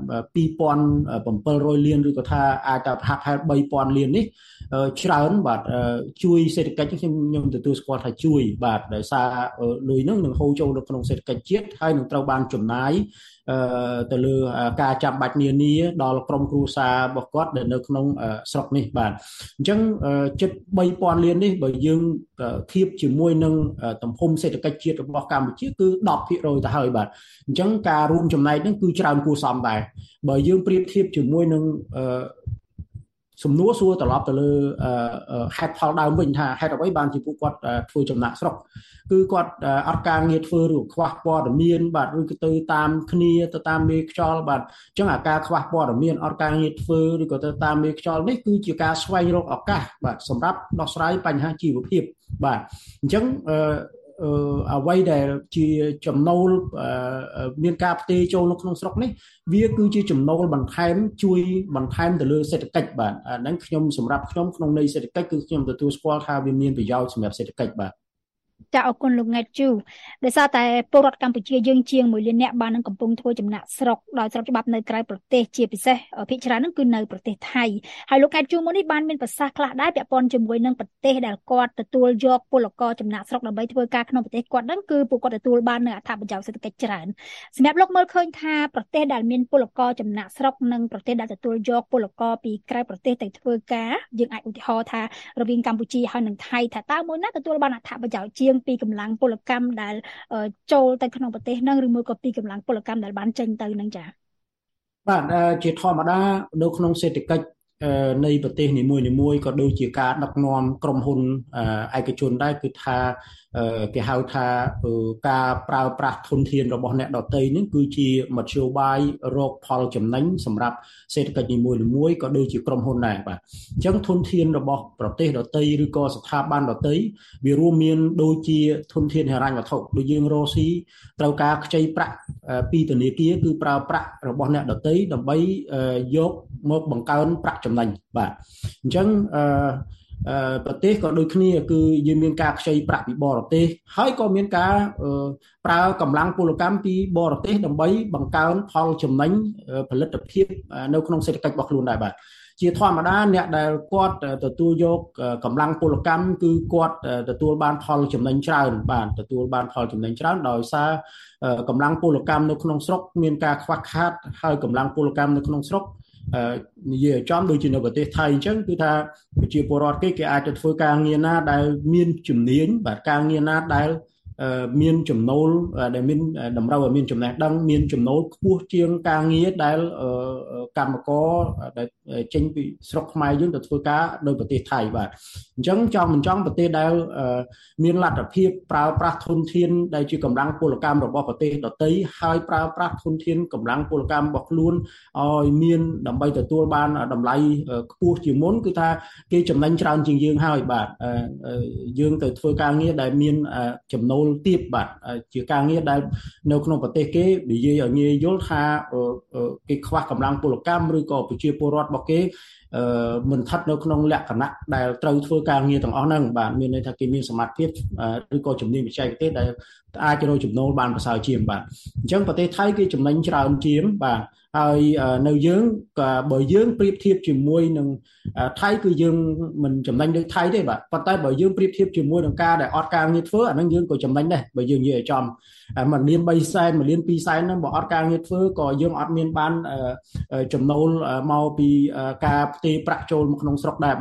2700លានឬក៏ថាអាចតែប្រហែល3000លាននេះច្រើនបាទជួយសេដ្ឋកិច្ចខ្ញុំទទួលស្គាល់ថាជួយបាទដោយសារលុយហ្នឹងនឹងហូរចូលនៅក្នុងសេដ្ឋកិច្ចជាតិហើយនឹងត្រូវបានចំណាយទៅលើការចាំបាច់នានាដល់ក្រុមគ្រួសាររបស់គាត់ដែលនៅក្នុងស្រុកនេះបាទអញ្ចឹងជិត3000លាននេះបើយើងធៀបជាមួយនឹងទំហំសេដ្ឋកិច្ចជាតិរបស់កម្ពុជាគឺ 10% ទៅហើយបាទអញ្ចឹងការរួមចំណែកហ្នឹងគឺច្រើនគួរសមដែរបើយើងប្រៀបធៀបជាមួយនឹងសំណួរសួរត្រឡប់ទៅលើហេតុផលដើមវិញថាហេតុអ្វីបានជាពួកគាត់ធ្វើចំណាក់ស្រុកគឺគាត់អត់ការងារធ្វើឬខ្វះព័ត៌មានបាទឬក៏ទៅតាមគ្នាទៅតាមមេខ្យល់បាទអញ្ចឹងអាការខ្វះព័ត៌មានអត់ការងារធ្វើឬក៏ទៅតាមមេខ្យល់នេះគឺជាការស្វែងរកឱកាសបាទសម្រាប់ដោះស្រាយបញ្ហាជីវភាពបាទអញ្ចឹងអ្វីដែលជាចំណូលមានការផ្ទេរចូលនៅក្នុងស្រុកនេះវាគឺជាចំណូលបន្ថែមជួយបន្ថែមទៅលើសេដ្ឋកិច្ចបាទអាហ្នឹងខ្ញុំសម្រាប់ខ្ញុំក្នុងន័យសេដ្ឋកិច្ចគឺខ្ញុំទទួលស្គាល់ថាវាមានប្រយោជន៍សម្រាប់សេដ្ឋកិច្ចបាទចាអរគុណលោកង៉ែតជូដោយសារតែពលរដ្ឋកម្ពុជាយើងជាង1លានអ្នកបាននឹងកំពុងធ្វើចំណាក់ស្រុកដោយស្របច្បាប់នៅក្រៅប្រទេសជាពិសេសភាគច្រើនហ្នឹងគឺនៅប្រទេសថៃហើយលោកង៉ែតជូមុននេះបានមានប្រសាសន៍ខ្លះដែរពាក់ព័ន្ធជាមួយនឹងប្រទេសដែលគាត់ទទួលយកពលករចំណាក់ស្រុកដើម្បីធ្វើការក្នុងប្រទេសគាត់ហ្នឹងគឺពួកគាត់ទទួលបាននៅអត្ថប្រយោជន៍សេដ្ឋកិច្ចច្រើនសម្រាប់លោកមើលឃើញថាប្រទេសដែលមានពលករចំណាក់ស្រុកនិងប្រទេសដែលទទួលយកពលករពីក្រៅប្រទេសទៅធ្វើការយើងអាចឧទាហរណ៍ថារវាងកម្ពុជាហើយនិងថៃថាតើមួយណាទទួលបានអត្ថប្រយោជន៍ជាងពីកម្លាំងពលកម្មដែលចូលទៅក្នុងប្រទេសហ្នឹងឬមួយក៏ពីកម្លាំងពលកម្មដែលបានចេញទៅហ្នឹងចា៎បាទជាធម្មតានៅក្នុងសេដ្ឋកិច្ចនៃប្រទេសនីមួយៗក៏ដូចជាការដឹកនាំក្រុមហ៊ុនឯកជនដែរគឺថាគេហៅថាការប្រើប្រាស់ធនធានរបស់អ្នកដទៃនេះគឺជាមធ្យោបាយរកផលចំណេញសម្រាប់សេដ្ឋកិច្ចនីមួយៗក៏ដូចជាក្រុមហ៊ុនដែរបាទអញ្ចឹងធនធានរបស់ប្រទេសដទៃឬក៏ស្ថាប័នដទៃវារួមមានដូចជាធនធានហិរញ្ញវត្ថុដូចយើងរកស៊ីត្រូវការខ្ចីប្រាក់ពីធនាគារគឺប្រើប្រាក់របស់អ្នកដទៃដើម្បីយកមកបង្កើនប្រាក់ចំណេញបាទអញ្ចឹងប្រទេសក៏ដូចគ្នាគឺយើងមានការខ្ចីប្រាក់ពីបរទេសហើយក៏មានការប្រើកម្លាំងពលកម្មពីបរទេសដើម្បីបង្កើនផលចំណេញផលិតភាពនៅក្នុងសេដ្ឋកិច្ចរបស់ខ្លួនដែរបាទជាធម្មតាអ្នកដែលគាត់ទទួលយកកម្លាំងពលកម្មគឺគាត់ទទួលបានផលចំណេញច្រើនបាទទទួលបានផលចំណេញច្រើនដោយសារកម្លាំងពលកម្មនៅក្នុងស្រុកមានការខ្វះខាតហើយកម្លាំងពលកម្មនៅក្នុងស្រុកនិយាយចំដូចជានៅប្រទេសថៃអញ្ចឹងគឺថាប្រជាពលរដ្ឋគេអាចទៅធ្វើការងារណាដែលមានជំនាញបាទការងារណាដែលមានចំណូលដែលមានតម្រូវឲ្យមានចំណេះដឹងមានចំណូលខ្ពស់ជាងការងារដែលកម្មករដែលចេញពីស្រុកខ្មែរយើងទៅធ្វើការនៅប្រទេសថៃបាទអញ្ចឹងចង់មិនចង់ប្រទេសដែលមានលទ្ធភាពប្រើប្រាស់ធនធានដែលជាកម្លាំងពលកម្មរបស់ប្រទេសដទៃហើយប្រើប្រាស់ធនធានកម្លាំងពលកម្មរបស់ខ្លួនឲ្យមានដើម្បីទទួលបានតម្លៃខ្ពស់ជាងមុនគឺថាគេចំណេញច្រើនជាងយើងហើយបាទយើងទៅធ្វើការងារដែលមានចំណូលទាបបាទជាការងារដែលនៅក្នុងប្រទេសគេនិយាយឲ្យងាយយល់ថាគេខ្វះកម្លាំងពលកម្មឬក៏ប្រជាពលរដ្ឋរបស់គេមិនស្ថិតនៅក្នុងលក្ខណៈដែលត្រូវធ្វើការងារទាំងអស់ហ្នឹងបាទមានន័យថាគេមានសមត្ថភាពឬក៏ជំនាញបច្ចេកទេសដែលអាចរកចំណូលបានប្រសើរជាងបាទអញ្ចឹងប្រទេសថៃគេចំណេញច្រើនជាងបាទហើយនៅយើងក៏បើយើងប្រៀបធៀបជាមួយនឹងថៃគឺយើងមិនចំណេញដូចថៃទេបាទប៉ុន្តែបើយើងប្រៀបធៀបជាមួយនឹងការដែលអត់ការងារធ្វើអាហ្នឹងយើងក៏ចំណេញដែរបើយើងនិយាយឲ្យចំ1លាន3សែន1លាន2សែនហ្នឹងបើអត់ការងារធ្វើក៏យើងអត់មានបានចំណូលមកពីការផ្ទេរប្រាក់ចូលមកក្នុងស្រុកដែរបាទ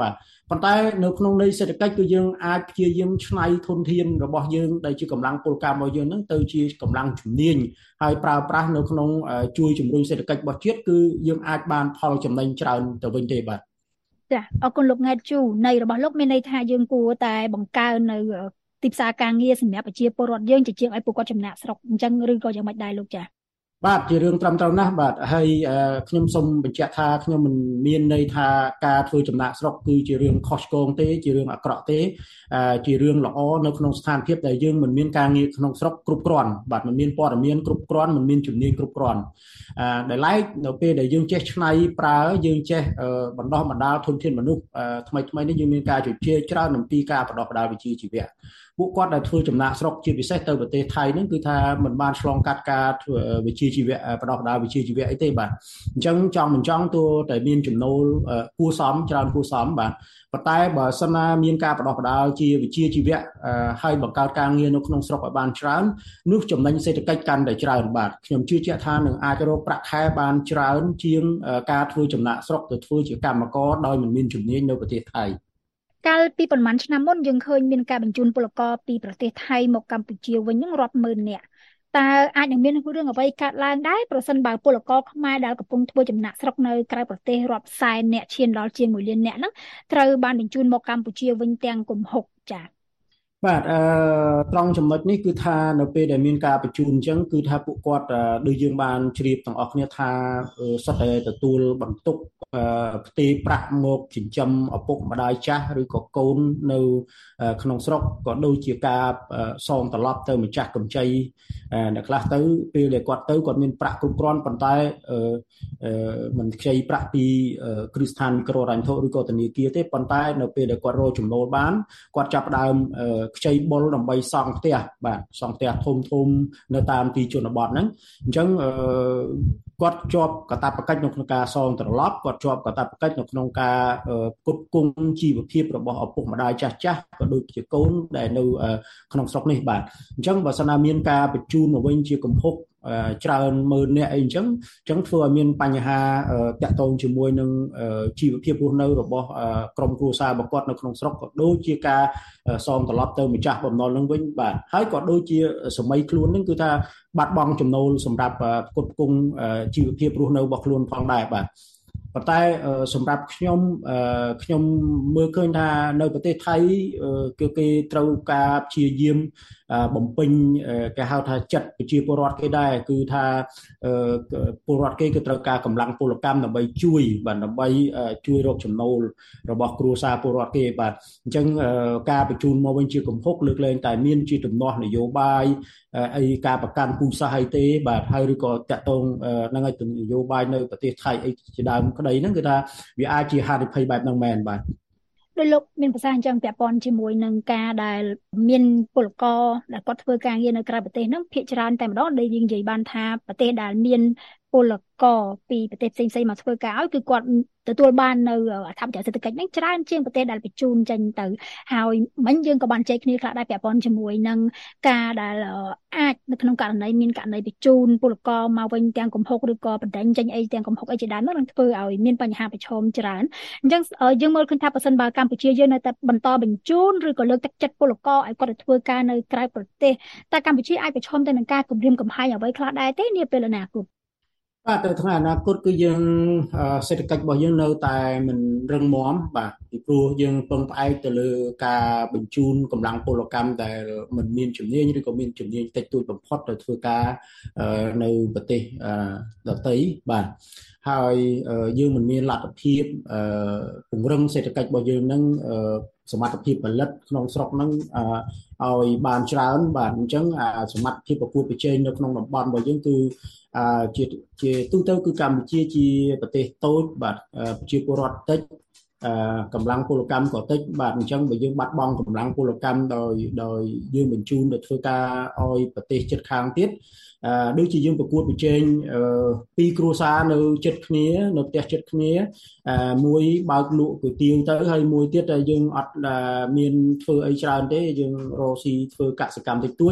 ប៉ុន្តែនៅក្នុងន័យសេដ្ឋកិច្ចគឺយើងអាចព្យាយាមឆ្នៃធនធានរបស់យើងដែលជាកម្លាំងពលកម្មរបស់យើងហ្នឹងទៅជាកម្លាំងជំនាញហើយប្រើប្រាស់នៅក្នុងជួយជំរុញសេដ្ឋកិច្ចរបស់ជាតិគឺយើងអាចបានផលចំណេញច្រើនទៅវិញទេបាទចាអរគុណលោកង៉ែតជូនៃរបស់លោកមានន័យថាយើងគួរតែបង្កើននៅទីផ្សារការងារសម្រាប់ប្រជាពលរដ្ឋយើងជាជាងឲ្យពួកគាត់ចំណាក់ស្រុកអញ្ចឹងឬក៏យ៉ាងម៉េចដែរលោកចាបាទជារឿងត្រឹមត្រូវណាស់បាទហើយខ្ញុំសូមបញ្ជាក់ថាខ្ញុំមិនមានន័យថាការធ្វើចំណាក់ស្រុកគឺជារឿងខុសឆ្គងទេជារឿងអាក្រក់ទេជារឿងល្អនៅក្នុងស្ថានភាពដែលយើងមិនមានការងារក្នុងស្រុកគ្រប់គ្រាន់បាទមិនមានព័ត៌មានគ្រប់គ្រាន់មិនមានជំនាញគ្រប់គ្រាន់ដែលឡែកនៅពេលដែលយើងចេះឆ្នៃប្រើយើងចេះបណ្ដោះបណ្ដាលធនធានមនុស្សថ្មីនេះយើងមានការជជែកច្រើនអំពីការបណ្ដោះបណ្ដាលវិជ្ជាជីវៈពួកគាត់ដែលធ្វើចំណាក់ស្រុកជាពិសេសទៅប្រទេសថៃហ្នឹងគឺថាមិនបានឆ្លងកាត់ការវិជ្ជាជីវៈបណ្ដោះបណ្ដាលវិជ្ជាជីវៈអីទេបាទអញ្ចឹងចង់មិនចង់ទោះតែមានចំណូលគួរសមច្រើនគួរសមបាទប៉ុន្តែបើសិនណាមានការបណ្ដោះបណ្ដាលជាវិជ្ជាជីវៈហើយបង្កើតការងារនៅក្នុងស្រុកឲ្យបានច្រើននោះចំណេញសេដ្ឋកិច្ចកាន់តែច្រើនបាទខ្ញុំជឿជាក់ថានឹងអាចរកប្រាក់ខែបានច្រើនជាងការធ្វើចំណាក់ស្រុកទៅធ្វើជាកម្មករដោយមិនមានជំនាញនៅប្រទេសថៃកាលពីប្រហែលឆ្នាំមុនយើងឃើញមានការបញ្ជូនពលករពីប្រទេសថៃមកកម្ពុជាវិញនឹងរាប់ម៉ឺននាក់តើអាចនឹងមានរឿងអ្វីកើតឡើងដែរប្រសិនបើពលករខ្មែរដែលកំពុងធ្វើចំណាក់ស្រុកនៅក្រៅប្រទេសរាប់សែននាក់ឈានដល់ជាង1លាននាក់ហ្នឹងត្រូវបានបញ្ជូនមកកម្ពុជាវិញទាំងគំហុកចា៎បាទត្រង់ចំណុចនេះគឺថានៅពេលដែលមានការបញ្ជូនអញ្ចឹងគឺថាពួកគាត់ដូចយើងបានជ្រាបទាំងអស់គ្នាថាសុទ្ធតែទទួលបន្ទុកផ្ទេរប្រាក់មកចិញ្ចឹមឪពុកម្ដាយចាស់ឬក៏កូននៅក្នុងស្រុកក៏ដូចជាការសងត្រឡប់ទៅម្ចាស់កម្ចីអ្នកខ្លះទៅពេលដែលគាត់ទៅគាត់មានប្រាក់គ្រប់គ្រាន់ប៉ុន្តែមិនខ្ចីប្រាក់ពីគ្រឹះស្ថានមីក្រូហិរញ្ញវត្ថុឬក៏ធនាគារទេប៉ុន្តែនៅពេលដែលគាត់រកចំណូលបានគាត់ចាប់ផ្ដើមខ្ចីបុលដើម្បីសង់ផ្ទះបាទសង់ផ្ទះធំនៅតាមទីជនបទហ្នឹងអញ្ចឹងគាត់ជាប់កាតព្វកិច្ចនៅក្នុងការសងត្រឡប់គាត់ជាប់កាតព្វកិច្ចនៅក្នុងការផ្គត់ផ្គង់ជីវភាពរបស់ឪពុកម្ដាយចាស់ក៏ដូចជាកូនដែលនៅក្នុងស្រុកនេះបាទអញ្ចឹងបើសិនណាមានការបញ្ជូនមកវិញជាកំហុកច្រើនម៉ឺននាក់អីអញ្ចឹងធ្វើឲ្យមានបញ្ហាតាក់ទងជាមួយនឹងជីវភាពរស់នៅរបស់ក្រុមគ្រួសាររបស់គាត់នៅក្នុងស្រុកក៏ដូចជាការសងត្រឡប់ទៅម្ចាស់បំណុលនឹងវិញបាទហើយក៏ដូចជាសម័យខ្លួននឹងគឺថាបាត់បង់ចំណូលសម្រាប់ផ្គត់ផ្គង់ជីវភាពរស់នៅរបស់ខ្លួនផងដែរបាទប៉ុន្តែសម្រាប់ខ្ញុំមើលឃើញថានៅប្រទេសថៃគេត្រូវការព្យាយាមបំពេញគេហៅថាចិត្តប្រជាពលរដ្ឋគេដែរគឺថាពលរដ្ឋគេគឺត្រូវការកម្លាំងពលកម្មដើម្បីជួយបាទដើម្បីជួយរកចំណូលរបស់គ្រួសារពលរដ្ឋគេបាទអញ្ចឹងការបញ្ជូនមកវិញជាកំហុកលើកលែងតែមានជាដំណោះនយោបាយអីការប្រកាន់ពូជសាសន៍អីទេបាទហើយឬក៏តាក់ទងនឹងឲ្យនយោបាយនៅប្រទេសថៃអីជាដើមក្តីហ្នឹងគឺថាវាអាចជាហានិភ័យបែបហ្នឹងមែនបាទដោយលោកមានប្រសាសន៍អញ្ចឹងពាក់ព័ន្ធជាមួយនឹងការដែលមានពលករដែលគាត់ធ្វើការងារនៅក្រៅប្រទេសហ្នឹងភាគច្រើនតែម្ដងដែលយើងនិយាយបានថាប្រទេសដែលមានពលករពីប្រទេសផ្សេងៗមកធ្វើការឲ្យគឺគាត់ទទួលបាននៅអត្ថប្រយោជន៍សេដ្ឋកិច្ចហ្នឹងច្រើនជាងប្រទេសដែលបញ្ជូនចេញទៅហើយមិញយើងក៏បានចែកគ្នាខ្លះដែរពាក់ព័ន្ធជាមួយនឹងការដែលអាចនៅក្នុងករណីមានករណីបញ្ជូនពលករមកវិញទាំងកំហុកឬក៏បណ្ដឹងចេញអីទាំងកំហុកអីជាដើមនោះនឹងធ្វើឲ្យមានបញ្ហាប្រឈមច្រើនអញ្ចឹងយើងមើលឃើញថាប្រសិនបើកម្ពុជាយើងនៅតែបន្តបញ្ជូនឬក៏លើកទឹកចិត្តពលករឲ្យគាត់ទៅធ្វើការនៅក្រៅប្រទេសតែកម្ពុជាអាចប្រឈមទៅនឹងការគំរាមកំហែងអ្វីខ្លះដែរទេនាពេលអនាគតបាទទៅថ្ងៃអនាគតគឺយើងសេដ្ឋកិច្ចរបស់យើងនៅតែមិនរឹងមាំបាទពីព្រោះយើងពឹងផ្អែកទៅលើការបញ្ជូនកម្លាំងពលកម្មដែលមិនមានជំនាញឬក៏មានជំនាញតិចតួចបំផុតទៅធ្វើការនៅប្រទេសដទៃបាទហើយយើងមិនមានលទ្ធភាពពង្រឹងសេដ្ឋកិច្ចរបស់យើងនឹងសមត្ថភាពផលិតក្នុងស្រុកហ្នឹងឲ្យបានច្រើនបាទអញ្ចឹងសមត្ថភាពប្រកួតប្រជែងនៅក្នុងតំបន់របស់យើងគឺជាទូទៅគឺកម្ពុជាជាប្រទេសតូចបាទប្រជាពលរដ្ឋតិចកម្លាំងពលកម្មក៏តិចបាទអញ្ចឹងបើយើងបាត់បង់កម្លាំងពលកម្មដោយយើងបញ្ជូនទៅធ្វើការឲ្យប្រទេសជិតខាងទៀតដូចជាយើងប្រកួតប្រជែងពីរគ្រួសារនៅជិតគ្នានៅផ្ទះជិតគ្នាមួយបើកលក់គុយទាវទៅហើយមួយទៀតយើងអត់មានធ្វើអីច្រើនទេយើងរកស៊ីធ្វើកសិកម្មតិចតួច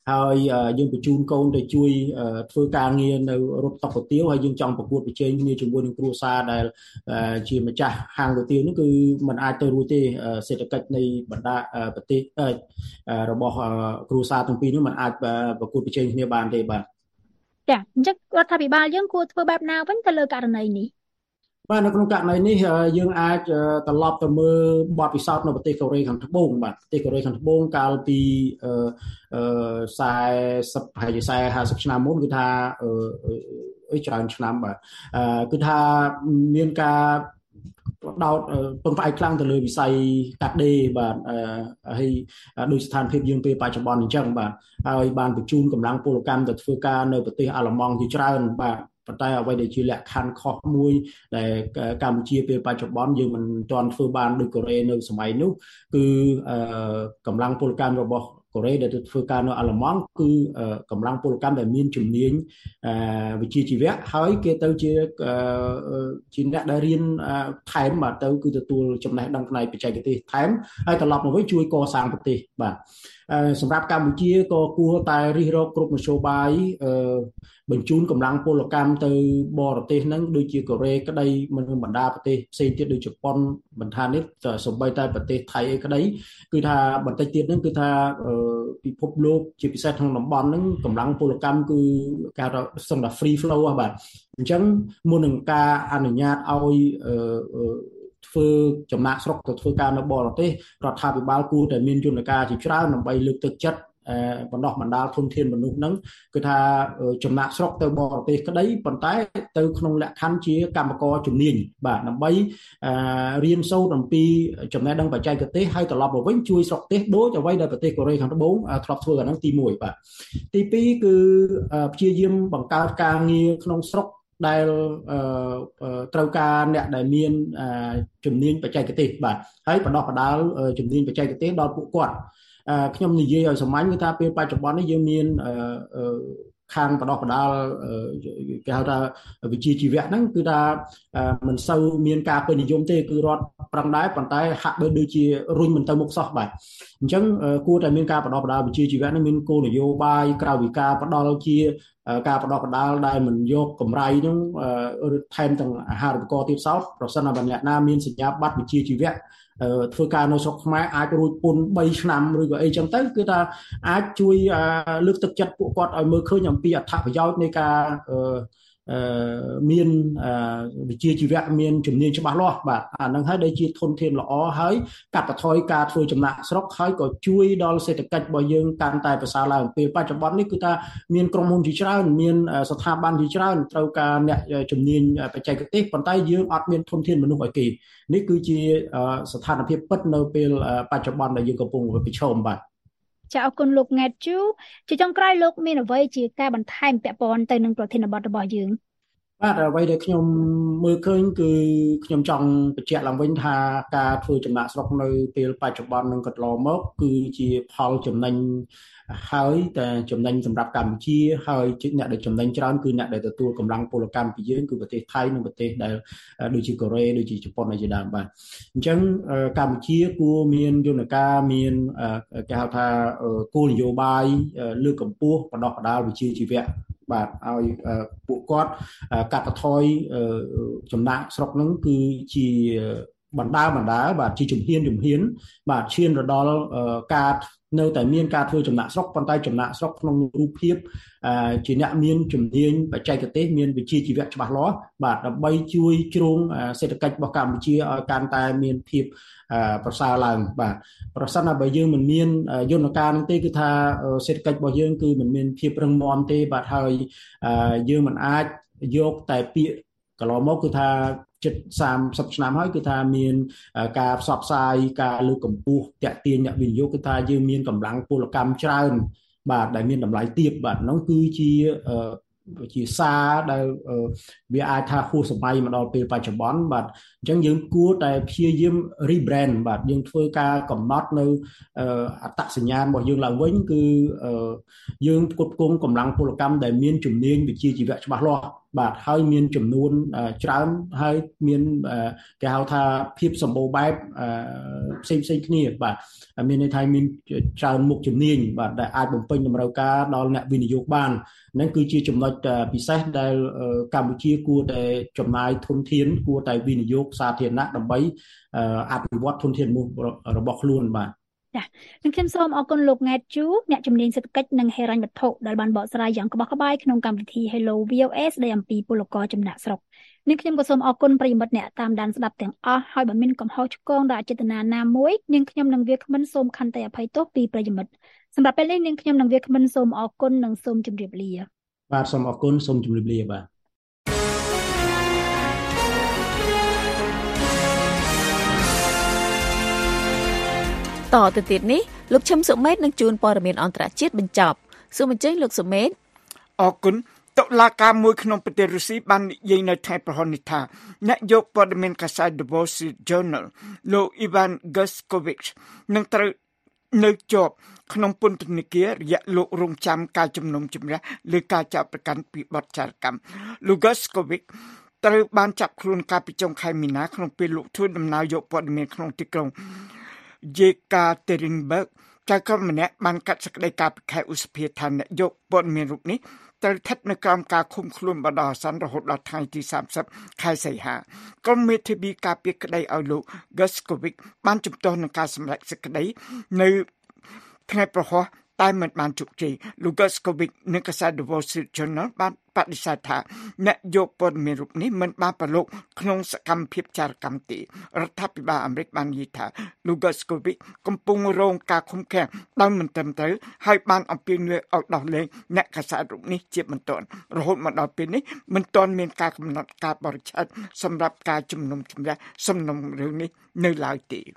ហើយយើងបញ្ជូនកូនទៅជួយធ្វើការងារនៅរត់តុគុយទាវហើយយើងចង់ប្រកួតប្រជែងគ្នាជាមួយនឹងគ្រួសារដែលជាម្ចាស់ហាងគុយទាវនោះគឺมันអាចទៅរួចទេសេដ្ឋកិច្ចនៃបណ្ដាប្រទេសរបស់គ្រួសារទាំងពីរនោះมันអាចប្រកួតប្រជែងគ្នាបានទេបាទចាអញ្ចឹងរដ្ឋាភិបាលយើងគួរធ្វើបែបណាវិញទៅលើករណីនេះបាទនៅក្នុងករណីនេះយើងអាចត្រឡប់ទៅមើលបទពិសោធន៍នៅប្រទេសកូរ៉េខាងត្បូងបាទប្រទេសកូរ៉េខាងត្បូងកាលពី40ហើយ50ឆ្នាំមុនគឺថាច្រើនឆ្នាំបាទគឺថាមានការដោតពឹងផ្អែកខ្លាំងទៅលើវិស័យកាត់ដេរបាទហើយដោយស្ថានភាពយើងពេលបច្ចុប្បន្នអញ្ចឹងបាទហើយបានបញ្ជូនកម្លាំងពលកម្មទៅធ្វើការនៅប្រទេសអាល្លឺម៉ង់ជាច្រើនបាទប៉ុន្តែអ្វីដែលជាលក្ខខណ្ឌខុសមួយដែលកម្ពុជាពេលបច្ចុប្បន្នយើងមិនទាន់ធ្វើបានដូចកូរ៉េនៅសម័យនោះគឺកម្លាំងពលកម្មរបស់កូរ៉េដែលធ្វើការនៅអាល្លឺម៉ង់គឺកម្លាំងពលកម្មដែលមានជំនាញវិជ្ជាជីវៈហើយគេទៅជាអ្នកដែលរៀនថែមបាទទៅគឺទទួលចំណេះដឹងផ្នែកបច្ចេកទេសថែមហើយត្រឡប់មកវិញជួយកសាងប្រទេសបាទសម្រាប់កម្ពុជាក៏គួរតែរិះរកគ្រប់មធ្យោបាយបញ្ជូនកម្លាំងពលកម្មទៅបរទេសហ្នឹងដូចជាកូរ៉េក្តីមិនបណ្ដាប្រទេសផ្សេងទៀតដូចជប៉ុនមិនថានេះសូម្បីតែប្រទេសថៃអីក្តីគឺថាបន្តិចទៀតហ្នឹងគឺថាពិភពលោកជាពិសេសក្នុងតំបន់ហ្នឹងកម្លាំងពលកម្មគឺគេថាសំដៅ free flow បាទអញ្ចឹងមុននឹងការអនុញ្ញាតឲ្យធ្វើចំណាក់ស្រុកទៅធ្វើការនៅបរទេសរដ្ឋាភិបាលគួរតែមានយន្តការជាច្រើនដើម្បីលើកទឹកចិត្តបណ្ដោះបណ្ដាលធនធានមនុស្សហ្នឹងគឺថាចំណាក់ស្រុកទៅបរទេសក្តីប៉ុន្តែទៅក្នុងលក្ខខណ្ឌជាកម្មករជំនាញបាទដើម្បីរៀនសូត្រអំពីចំណេះដឹងបច្ចេកទេសហើយត្រឡប់មកវិញជួយស្រុកទេសដូចអ្វីដែលប្រទេសកូរ៉េខាងត្បូងធ្លាប់ធ្វើអាហ្នឹងទី1បាទទី2គឺព្យាយាមបង្កើតការងារក្នុងស្រុកដែលត្រូវការអ្នកដែលមានជំនាញបច្ចេកទេសបាទហើយបណ្ដោះបណ្ដាលជំនាញបច្ចេកទេសដល់ពួកគាត់ខ្ញុំនិយាយឲ្យសាមញ្ញគឺថាពេលបច្ចុប្បន្ននេះយើងមានខាងបណ្ដោះបណ្ដាលគេហៅថាវិជ្ជាជីវៈហ្នឹងគឺថាមិនសូវមានការពេញនិយមទេគឺរដ្ឋប្រឹងដែរប៉ុន្តែហាក់បីដូចជារុញមិនទៅមុខសោះបាទអញ្ចឹងគួរតែមានការបណ្ដោះបណ្ដាលវិជ្ជាជីវៈហ្នឹងមានគោលនយោបាយក្រៅពីការផ្ដល់ជាការបណ្ដោះបណ្ដាលដែលមិនយកកម្រៃហ្នឹងថែមទាំងអាហារូបករណ៍ទៀតសោតប្រសិនបើអ្នកណាមានសញ្ញាបត្រវិជ្ជាជីវៈធ្វើការនៅស្រុកខ្មែរអាចរួចពន្ធ3ឆ្នាំឬក៏អីចឹងទៅគឺថាអាចជួយលើកទឹកចិត្តពួកគាត់ឲ្យមើលឃើញអំពីអត្ថប្រយោជន៍នៃការមានវិជ្ជាជីវៈមានជំនាញច្បាស់លាស់បាទអានឹងហើយដែលជាធនធានល្អហើយកាត់បន្ថយការធ្វើចំណាក់ស្រុកហើយក៏ជួយដល់សេដ្ឋកិច្ចរបស់យើងកាន់តែប្រសើរឡើងពេលបច្ចុប្បន្ននេះគឺថាមានក្រុមហ៊ុនជាច្រើនមានស្ថាប័នជាច្រើនត្រូវការអ្នកជំនាញបច្ចេកទេសប៉ុន្តែយើងអត់មានធនធានមនុស្សឲ្យគេនេះគឺជាស្ថានភាពពិតនៅពេលបច្ចុប្បន្នដែលយើងកំពុងប្រឈមបាទចាអរគុណលោកង៉ែតជូជាចុងក្រោយលោកមានអ្វីជាការបន្ថែមពាក់ព័ន្ធទៅនឹងប្រធានបទរបស់យើងបាទអ្វីដែលខ្ញុំមើលឃើញគឺខ្ញុំចង់បញ្ជាក់ឡើងវិញថាការធ្វើចំណាក់ស្រុកនៅពេលបច្ចុប្បន្ននិងកន្លងមកគឺជាផលចំណេញហើយតែចំណេញសម្រាប់កម្ពុជាហើយអ្នកដែលចំណេញច្រើនគឺអ្នកដែលទទួលកម្លាំងពលកម្មពីយើងគឺប្រទេសថៃនិងប្រទេសដែលដូចជាកូរ៉េដូចជាជប៉ុនជាដើមបាទអញ្ចឹងកម្ពុជាគួរមានយន្តការមានគេហៅថាគោលនយោបាយលើកកម្ពស់បណ្ដោះបណ្ដាលវិជ្ជាជីវៈបាទឲ្យពួកគាត់កាត់បន្ថយចំណាក់ស្រុកហ្នឹងគឺជាបណ្ដាបាទជាជំហានបាទឈានទៅដល់ការនៅតែមានការធ្វើចំណាក់ស្រុកប៉ុន្តែចំណាក់ស្រុកក្នុងរូបភាពជាអ្នកមានជំនាញបច្ចេកទេសមានវិជ្ជាជីវៈច្បាស់លាស់បាទដើម្បីជួយជ្រោងសេដ្ឋកិច្ចរបស់កម្ពុជាឲ្យកាន់តែមានភាពប្រសើរឡើងបាទប្រសិនបើយើងមិនមានយន្តការនោះទេគឺថាសេដ្ឋកិច្ចរបស់យើងគឺមិនមានភាពរឹងមាំទេបាទហើយយើងមិនអាចយកតែពាក្យកន្លងមកគឺថាជិត30ឆ្នាំហើយគឺថាមានការផ្សព្វផ្សាយការលើកកម្ពស់តាក់ទាញអ្នកវិនិយោគគឺថាយើងមានកម្លាំងពលកម្មច្រើនបាទដែលមានតម្លៃទាបបាទនោះគឺជាសារដែលវាអាចថាហួសសម័យមកដល់ពេលបច្ចុប្បន្នបាទអញ្ចឹងយើងគួរតែព្យាយាម rebrand បាទយើងធ្វើការកំណត់នៅអត្តសញ្ញាណរបស់យើងឡើងវិញគឺយើងផ្គត់ផ្គង់កម្លាំងពលកម្មដែលមានជំនាញវិជ្ជាជីវៈច្បាស់លាស់បាទហើយមានចំនួនច្រើនហើយមានគេហៅថាភាពសម្បូរបែបផ្សេងគ្នាបាទមានន័យថាមានច្រើនមុខជំនាញបាទដែលអាចបំពេញតម្រូវការដល់អ្នកវិនិយោគបានហ្នឹងគឺជាចំណុចពិសេសដែលកម្ពុជាគួរតែចំណាយធនធានគួរតែវិនិយោគសាធារណៈដើម្បីអភិវឌ្ឍធនធានរបស់ខ្លួនបាទចា៎នឹងខ្ញុំសូមអរគុណលោកង៉ែតជូអ្នកជំនាញសេដ្ឋកិច្ចនិងហិរញ្ញវត្ថុដែលបានបកស្រាយយ៉ាងក្បោះក្បាយក្នុងកម្មវិធី Hello VOA ស្ដីអំពីពលករចំណាក់ស្រុកនឹងខ្ញុំក៏សូមអរគុណប្រិយមិត្តអ្នកតាមដានស្ដាប់ទាំងអស់ហើយបើមានកំហុសឆ្គងដោយអចេតនាណាមួយនាងខ្ញុំនឹងវាគ្មិនសូមខន្តីអភ័យទោសពីប្រិយមិត្តសម្រាប់ពេលនេះនាងខ្ញុំនឹងវាគ្មិនសូមអរគុណនិងសូមជម្រាបលាបាទសូមអរគុណសូមជម្រាបលាបាទតទៅទៀតនេះលោកឈឹមសុមេតនឹងជួនព័ត៌មានអន្តរជាតិបញ្ចប់សូមអញ្ជើញលោកសុមេតអរគុណតុលាការមួយក្នុងប្រទេសរុស្ស៊ីបាននិយាយនៅថ្ងៃប្រហោះនេះថាអ្នកយកព័ត៌មានកាសែត The Wall Street Journal លោក Ivan Gershkovich នឹងត្រូវនៅជាប់ក្នុងពន្ធនាគាររយៈលោករងចាំការជំនុំជម្រះលើការចាប់ប្រកាន់ពីបទចោទកម្មលោក Gershkovich ត្រូវបានចាប់ខ្លួនកាលពីចុងខែមីនាក្នុងពេលលោកធ្វើដំណើរយកព័ត៌មានក្នុងទីក្រុងYekaterinburg ចៅក្រមម្នាក់បានកាត់សេចក្តីការពីខែឧសភាថាអ្នកយកព័ត៌មានរូបនេះត្រូវស្ថិតនៅក្រោមការឃុំខ្លួនបណ្ដោះអាសន្នរហូតដល់ថ្ងៃទី30ខែសីហាក្រុមមេធាវីការពារក្តីឲ្យលោក Gershkovich បានជំទាស់នឹងការសម្រេចសេចក្តីនៅថ្ងៃប្រហោះតែមិនបានជោគជ័យលោក Gershkovich និងកាសែត The Wall Street Journal បានបដិសេធថាអ្នកយកព័ត៌មានរូបនេះមិនបានប្រឡូកក្នុងសកម្មភាពចារកម្មទេរដ្ឋាភិបាលអាមេរិកបាននិយាយថាលោក Gershkovich កំពុងរងការឃុំឃាំងដោយមិនត្រឹមត្រូវហើយបានអំពាវនាវឲ្យដោះលែងអ្នកកាសែតរូបនេះជាបន្ទាន់រហូតមកដល់ពេលនេះមិនទាន់មានការកំណត់ការបរិច្ឆេទសម្រាប់ការជំនុំជម្រះសំណុំរឿងនេះនៅឡើយទេ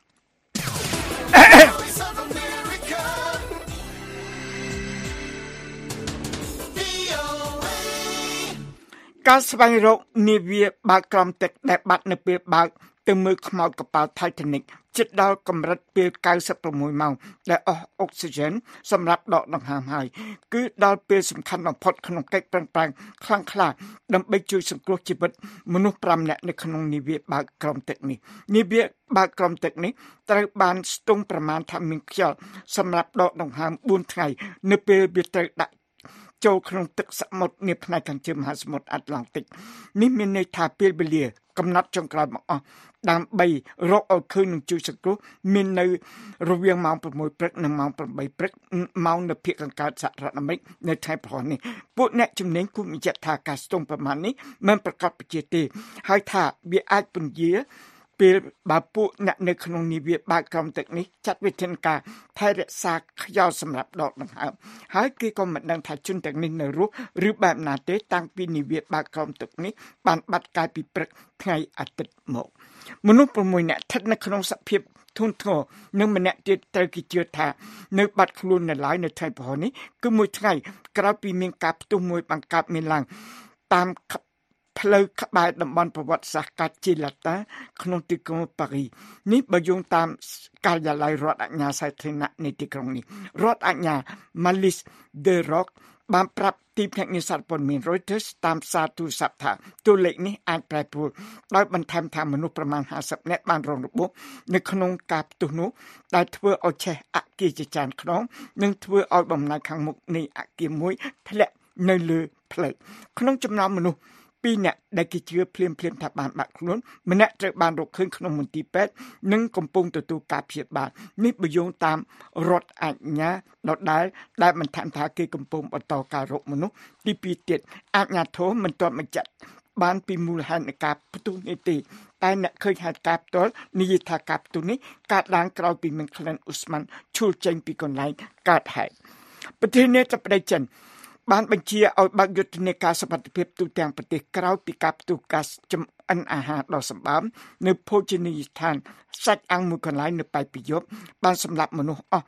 ការស្វែងរកនាវាបើកក្រំទឹកដែលបាត់នៅពេលបើកទៅមើលខ្មោចកប៉ាល់ Titanic ជិតដល់កម្រិតពេល96ម៉ោងដែលអស់អុកស៊ីហ្សែនសម្រាប់ដកដង្ហើមហើយគឺដល់ពេលសំខាន់បំផុតក្នុងកិច្ចប្រឹងប្រែងខ្លាំងក្លាដើម្បីជួយសង្គ្រោះជីវិតមនុស្ស5នាក់នៅក្នុងនាវាបើកក្រំទឹកនេះនាវាបើកក្រំទឹកនេះត្រូវបានស្ទង់ប្រមាណថាមានខ្យល់សម្រាប់ដកដង្ហើម4ថ្ងៃនៅពេលវាត្រូវដាក់ចូលក្នុងទឹកសមុទ្រនាផ្នែកខាងជើងមហាសមុទ្រអាត្លង់តិកនេះមានន័យថាពេលវេលាកំណត់ចុងក្រោយមកអស់ដើម្បីរកឲ្យឃើញនឹងជួយសង្គ្រោះមាននៅរវាងម៉ោង6ព្រឹកនិងម៉ោង8ព្រឹកម៉ោងនៅភាគខាងកើតសហរដ្ឋអាមេរិកនៅថ្ងៃប្រហោះនេះពួកអ្នកជំនាញគូបញ្ជាក់ថាការស្ទង់ប្រមាណនេះមិនប្រកបប្រជាទេហើយថាវាអាចពន្យាពេលបើពួកអ្នកនៅក្នុងនាវាបើកក្រំទឹកនេះចាត់វិធានការថែរក្សាខ្យល់សម្រាប់ដកដង្ហើមហើយគេក៏មិនដឹងថាជនទាំងនេះនៅរស់ឬបែបណាទេតាំងពីនាវាបើកក្រំទឹកនេះបានបាត់កាយពីព្រឹកថ្ងៃអាទិត្យមកមនុស្ស6នាក់ស្ថិតនៅក្នុងសភាពធ្ងន់ធ្ងរនិងម្នាក់ទៀតត្រូវគេជឿថានៅបាត់ខ្លួននៅឡើយនៅថ្ងៃប្រហោះនេះគឺមួយថ្ងៃក្រោយពីមានការផ្ទុះមួយបានកើតមានឡើងតាមផ្លូវក្បែរតំបន់ប្រវត្តិសាស្ត្រកាជីឡាតាក្នុងទីក្រុងប៉ារីនេះបើយោងតាមការិយាល័យរដ្ឋអាជ្ញាសាធារណៈនៃទីក្រុងនេះរដ្ឋអាជ្ញា Malice de Rock បានប្រាប់ទីភ្នាក់ងារសារព័ត៌មាន Reuters តាមសារទូរស័ព្ទថាតួលេខនេះអាចប្រែប្រួលដោយបន្ថែមថាមនុស្សប្រមាណ50នាក់បានរងរបួសនៅក្នុងការផ្ទុះនោះដែលធ្វើឲ្យឆេះអគារជាច្រើនខ្នងនិងធ្វើឲ្យបំណែកខាងមុខនៃអគារមួយធ្លាក់នៅលើផ្លូវក្នុងចំណោមមនុស្ស2នាក់ដែលគេជឿភ្លាមថាបានបាត់ខ្លួនម្នាក់ត្រូវបានរកឃើញក្នុងមន្ទីរពេទ្យនិងកំពុងទទួលការព្យាបាលនេះបើយោងតាមរដ្ឋអាជ្ញាដដែលដែលបានថាគេកំពុងបន្តការរកមនុស្សទី2ទៀតអាជ្ញាធរមិនទាន់បញ្ជាក់បានពីមូលហេតុនៃការផ្ទុះនេះទេតែអ្នកឃើញហេតុការណ៍ផ្ទាល់និយាយថាការផ្ទុះនេះកើតឡើងក្រោយពីមានក្លិនឧស្ម័នឈូសចេញពីកន្លែងកើតហេតុប្រធានាធិបតីចិនបានបញ្ជាឲ្យបើកយុទ្ធនាការសុវត្ថិភាពទូទាំងប្រទេសក្រោយពីការផ្ទុះកាសចម្អិនអាហារដ៏សម្បើមនៅភោជនីយដ្ឋានសាច់អាំងមួយកន្លែងនៅប៉ែកពីយប់បានសម្លាប់មនុស្សអស់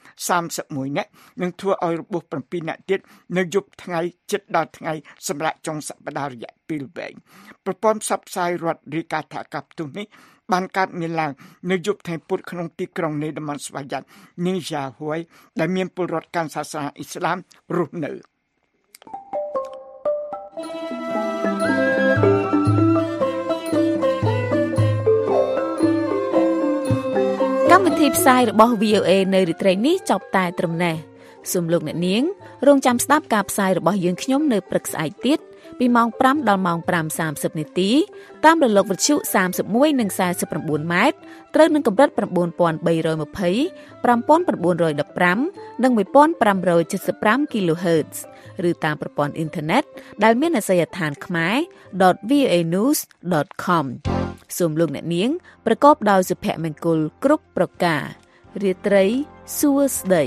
31នាក់និងធ្វើឲ្យរបួស7នាក់ទៀតនៅយប់ថ្ងៃជិតដល់ថ្ងៃសម្រាប់ចុងសប្តាហ៍រយៈពេលវែងប្រព័ន្ធផ្សព្វផ្សាយរដ្ឋរាយការណ៍ថាការផ្ទុះនេះបានកើតមានឡើងនៅយប់ថ្ងៃពុធក្នុងទីក្រុងនៃតំបន់ស្វយ័តនីយ៉ាហួយដែលមានពលរដ្ឋកាន់សាសនាអ៊ីស្លាមរស់នៅផ្សាយរបស់ VOA នៅរាត្រីនេះចប់តែត្រឹមនេះសូមលោកអ្នកនាងរងចាំស្ដាប់ការផ្សាយរបស់យើងខ្ញុំនៅព្រឹកស្អែកទៀតពីម៉ោង5ដល់ម៉ោង 5:30 នាទីតាមរលកវិទ្យុ31និង49ម៉ែត្រត្រូវនឹងកម្រិត 9320 5915 និង 1575 kHz ឬតាមប្រព័ន្ធអ៊ីនធឺណិតដែលមានអាសយដ្ឋានខ្មែរ.voanews.com សូមលោកអ្នកនាងប្រកបដោយសុភមង្គលគ្រប់ប្រការរាត្រីសួស្តី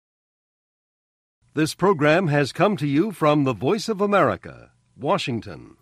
This program has come to you from the Voice of America, Washington.